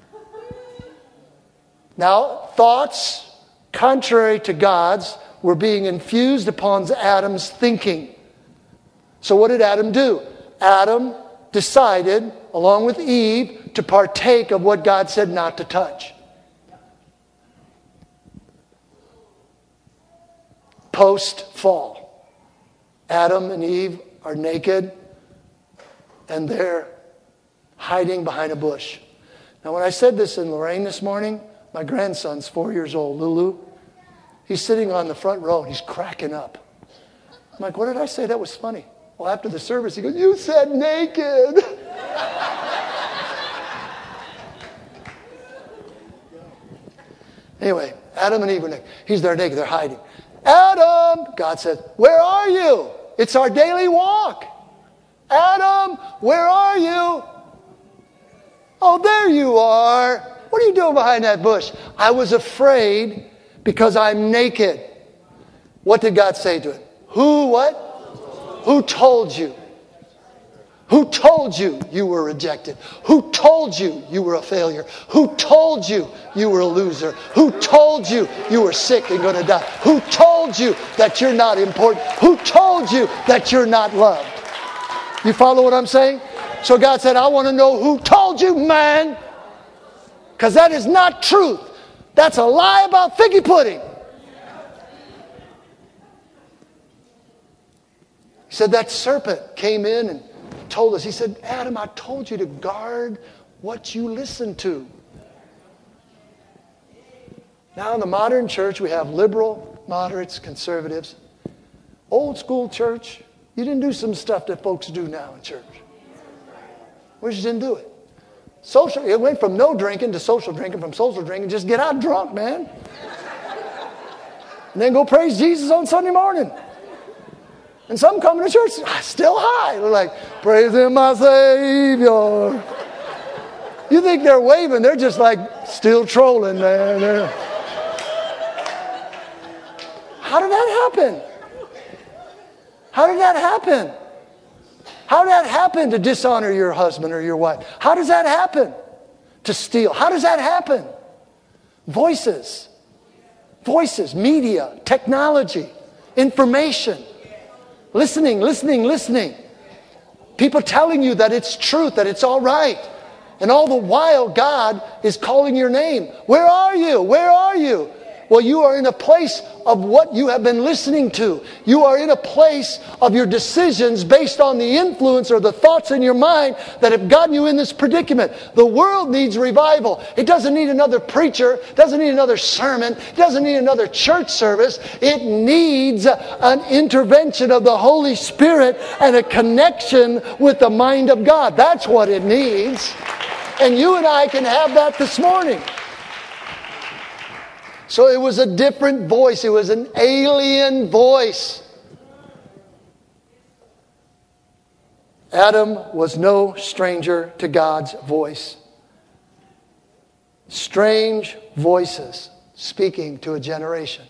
Now, thoughts contrary to God's were being infused upon Adam's thinking. So what did Adam do? Adam decided, along with Eve, to partake of what God said not to touch. Post-fall, Adam and Eve are naked and they're hiding behind a bush. Now, when I said this in Lorraine this morning, my grandson's 4 years old, Lulu. He's sitting on the front row and he's cracking up. I'm like, what did I say? That was funny. Well, after the service, he goes, you said naked. Anyway, Adam and Eve were naked. He's there naked. They're hiding. Adam, God says, where are you? It's our daily walk. Adam, where are you? Oh, there you are. What are you doing behind that bush? I was afraid because I'm naked. What did God say to him? Who what? Who told you? Who told you you were rejected? Who told you you were a failure? Who told you you were a loser? Who told you you were sick and going to die? Who told you that you're not important? Who told you that you're not loved? You follow what I'm saying? So God said, I want to know who told you, man. Because that is not truth. That's a lie about figgy pudding. He said that serpent came in and told us. He said, Adam, I told you to guard what you listen to. Now in the modern church, we have liberal, moderates, conservatives. Old school church, you didn't do some stuff that folks do now in church. We just didn't do it. Social, it went from no drinking to social drinking, from social drinking, just get out drunk, man. And then go praise Jesus on Sunday morning. And some come to church still high. They're like, praise him, my Savior. You think they're waving, they're just like still trolling, man. How did that happen? How did that happen? How did that happen to dishonor your husband or your wife? How does that happen? To steal. How does that happen? Voices. Voices, media, technology, information. Listening. People telling you that it's truth, that it's all right. And all the while, God is calling your name. Where are you? Where are you? Well, you are in a place of what you have been listening to. You are in a place of your decisions based on the influence or the thoughts in your mind that have gotten you in this predicament. The world needs revival. It doesn't need another preacher. It doesn't need another sermon. It doesn't need another church service. It needs an intervention of the Holy Spirit and a connection with the mind of God. That's what it needs. And you and I can have that this morning. So it was a different voice. It was an alien voice. Adam was no stranger to God's voice. Strange voices speaking to a generation.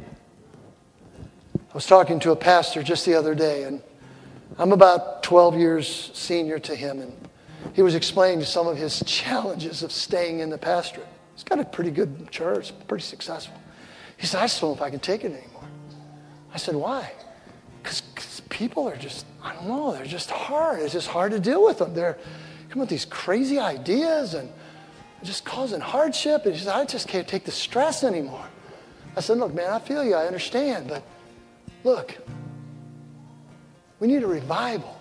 I was talking to a pastor just the other day, and I'm about 12 years senior to him, and he was explaining some of his challenges of staying in the pastorate. He's got a pretty good church, pretty successful. He said, I just don't know if I can take it anymore. I said, why? Because people are just, I don't know, they're just hard. It's just hard to deal with them. They're coming with these crazy ideas and just causing hardship. And he said, I just can't take the stress anymore. I said, look, man, I feel you. I understand. But look, we need a revival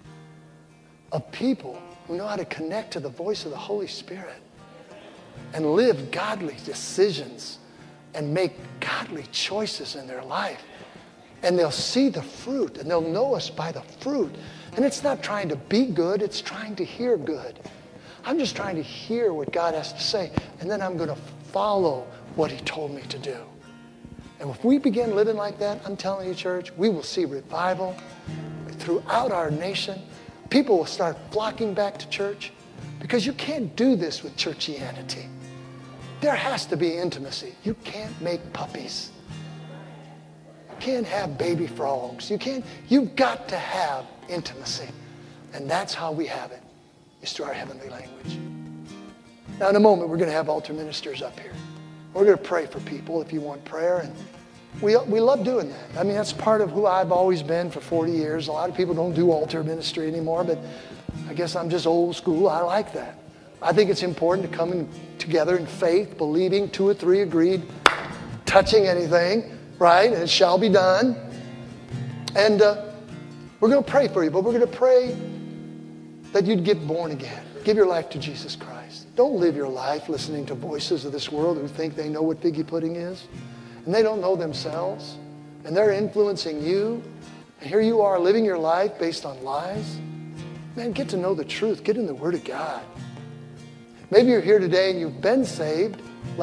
of people who know how to connect to the voice of the Holy Spirit and live godly decisions and make godly choices in their life. And they'll see the fruit, and they'll know us by the fruit. And it's not trying to be good, it's trying to hear good. I'm just trying to hear what God has to say, and then I'm going to follow what he told me to do. And if we begin living like that, I'm telling you, church, we will see revival throughout our nation. People will start flocking back to church, because you can't do this with churchianity. There has to be intimacy. You can't make puppies. You can't have baby frogs. You've got to have intimacy. And that's how we have it, is through our heavenly language. Now in a moment, we're going to have altar ministers up here. We're going to pray for people if you want prayer. And we love doing that. I mean, that's part of who I've always been for 40 years. A lot of people don't do altar ministry anymore, but I guess I'm just old school. I like that. I think it's important to come together in faith, believing 2 or 3 agreed, touching anything, right? And it shall be done. And we're going to pray for you, but we're going to pray that you'd get born again. Give your life to Jesus Christ. Don't live your life listening to voices of this world who think they know what figgy pudding is. And they don't know themselves. And they're influencing you. And here you are living your life based on lies. Man, get to know the truth. Get in the Word of God. Maybe you're here today and you've been saved, like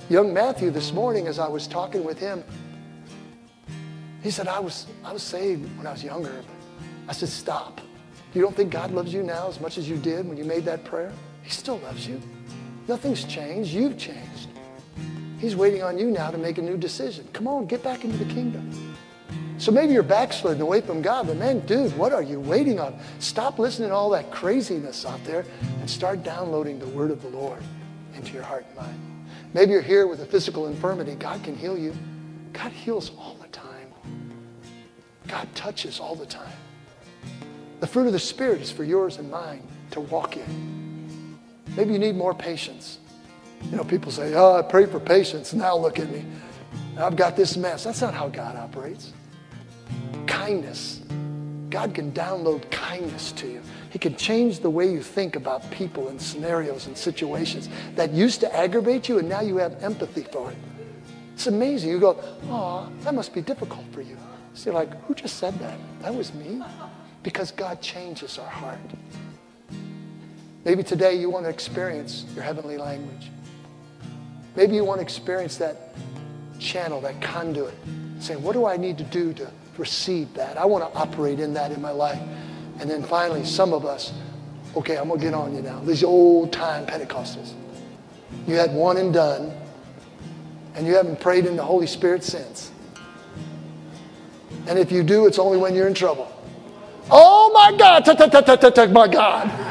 Young Matthew this morning, as I was talking with him, he said, I was saved when I was younger. I said, stop. You don't think God loves you now as much as you did when you made that prayer? He still loves you. Nothing's changed. You've changed. He's waiting on you now to make a new decision. Come on, get back into the kingdom. So maybe you're backslidden away from God, but man, dude, what are you waiting on? Stop listening to all that craziness out there and start downloading the word of the Lord into your heart and mind. Maybe you're here with a physical infirmity. God can heal you. God heals all the time. God touches all the time. The fruit of the Spirit is for yours and mine to walk in. Maybe you need more patience. You know, people say, oh, I pray for patience. Now look at me. I've got this mess. That's not how God operates. Kindness. God can download kindness to you. He can change the way you think about people and scenarios and situations that used to aggravate you, and now you have empathy for it. It's amazing. You go, oh, that must be difficult for you. So you're like, who just said that? That was me? Because God changes our heart. Maybe today you want to experience your heavenly language. Maybe you want to experience that channel, that conduit. Saying, what do I need to do to receive that? I want to operate in that in my life. And then finally, some of us, okay, I'm going to get on you now. These old-time Pentecostals. You had one and done, and you haven't prayed in the Holy Spirit since. And if you do, it's only when you're in trouble. Oh, my God, my God.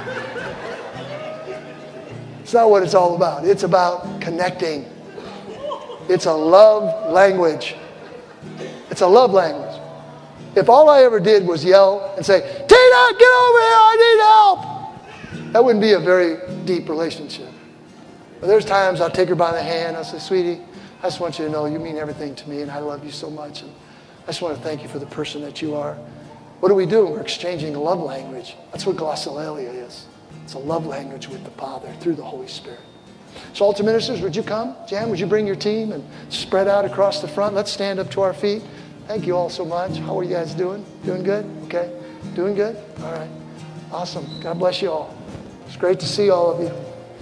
It's not what it's all about. It's about connecting. It's a love language. It's a love language. If all I ever did was yell and say, Tina, get over here, I need help, that wouldn't be a very deep relationship. But there's times I'll take her by the hand. I'll say, sweetie, I just want you to know you mean everything to me, and I love you so much. And I just want to thank you for the person that you are. What do we do? We're exchanging a love language. That's what glossolalia is. It's a love language with the Father through the Holy Spirit. So altar ministers, would you come? Jan, would you bring your team and spread out across the front? Let's stand up to our feet. Thank you all so much. How are you guys doing? Doing good? Okay. Doing good? All right. Awesome. God bless you all. It's great to see all of you.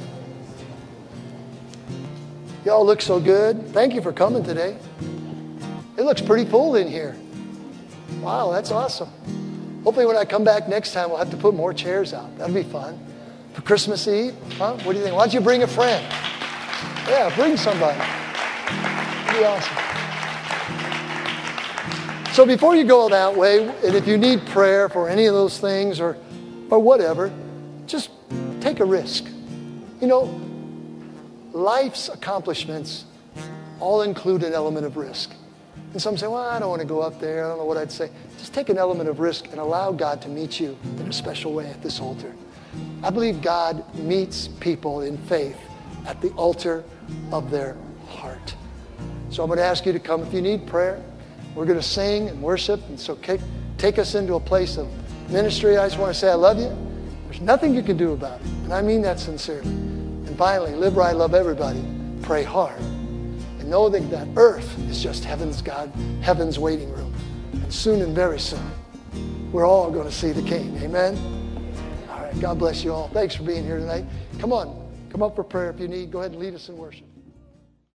Y'all look so good. Thank you for coming today. It looks pretty full in here. Wow, that's awesome. Hopefully when I come back next time, we'll have to put more chairs out. That'll be fun. For Christmas Eve, huh? What do you think? Why don't you bring a friend? Yeah, bring somebody. That'd be awesome. So before you go that way, and if you need prayer for any of those things or whatever, just take a risk. You know, life's accomplishments all include an element of risk. And some say, well, I don't want to go up there. I don't know what I'd say. Just take an element of risk and allow God to meet you in a special way at this altar. I believe God meets people in faith at the altar of their heart. So I'm going to ask you to come if you need prayer. We're going to sing and worship. And so take us into a place of ministry. I just want to say I love you. There's nothing you can do about it. And I mean that sincerely. And finally, live right, love everybody. Pray hard. And know that earth is just heaven's waiting room. And soon and very soon, we're all going to see the King. Amen? All right. God bless you all. Thanks for being here tonight. Come on. Come up for prayer if you need. Go ahead and lead us in worship.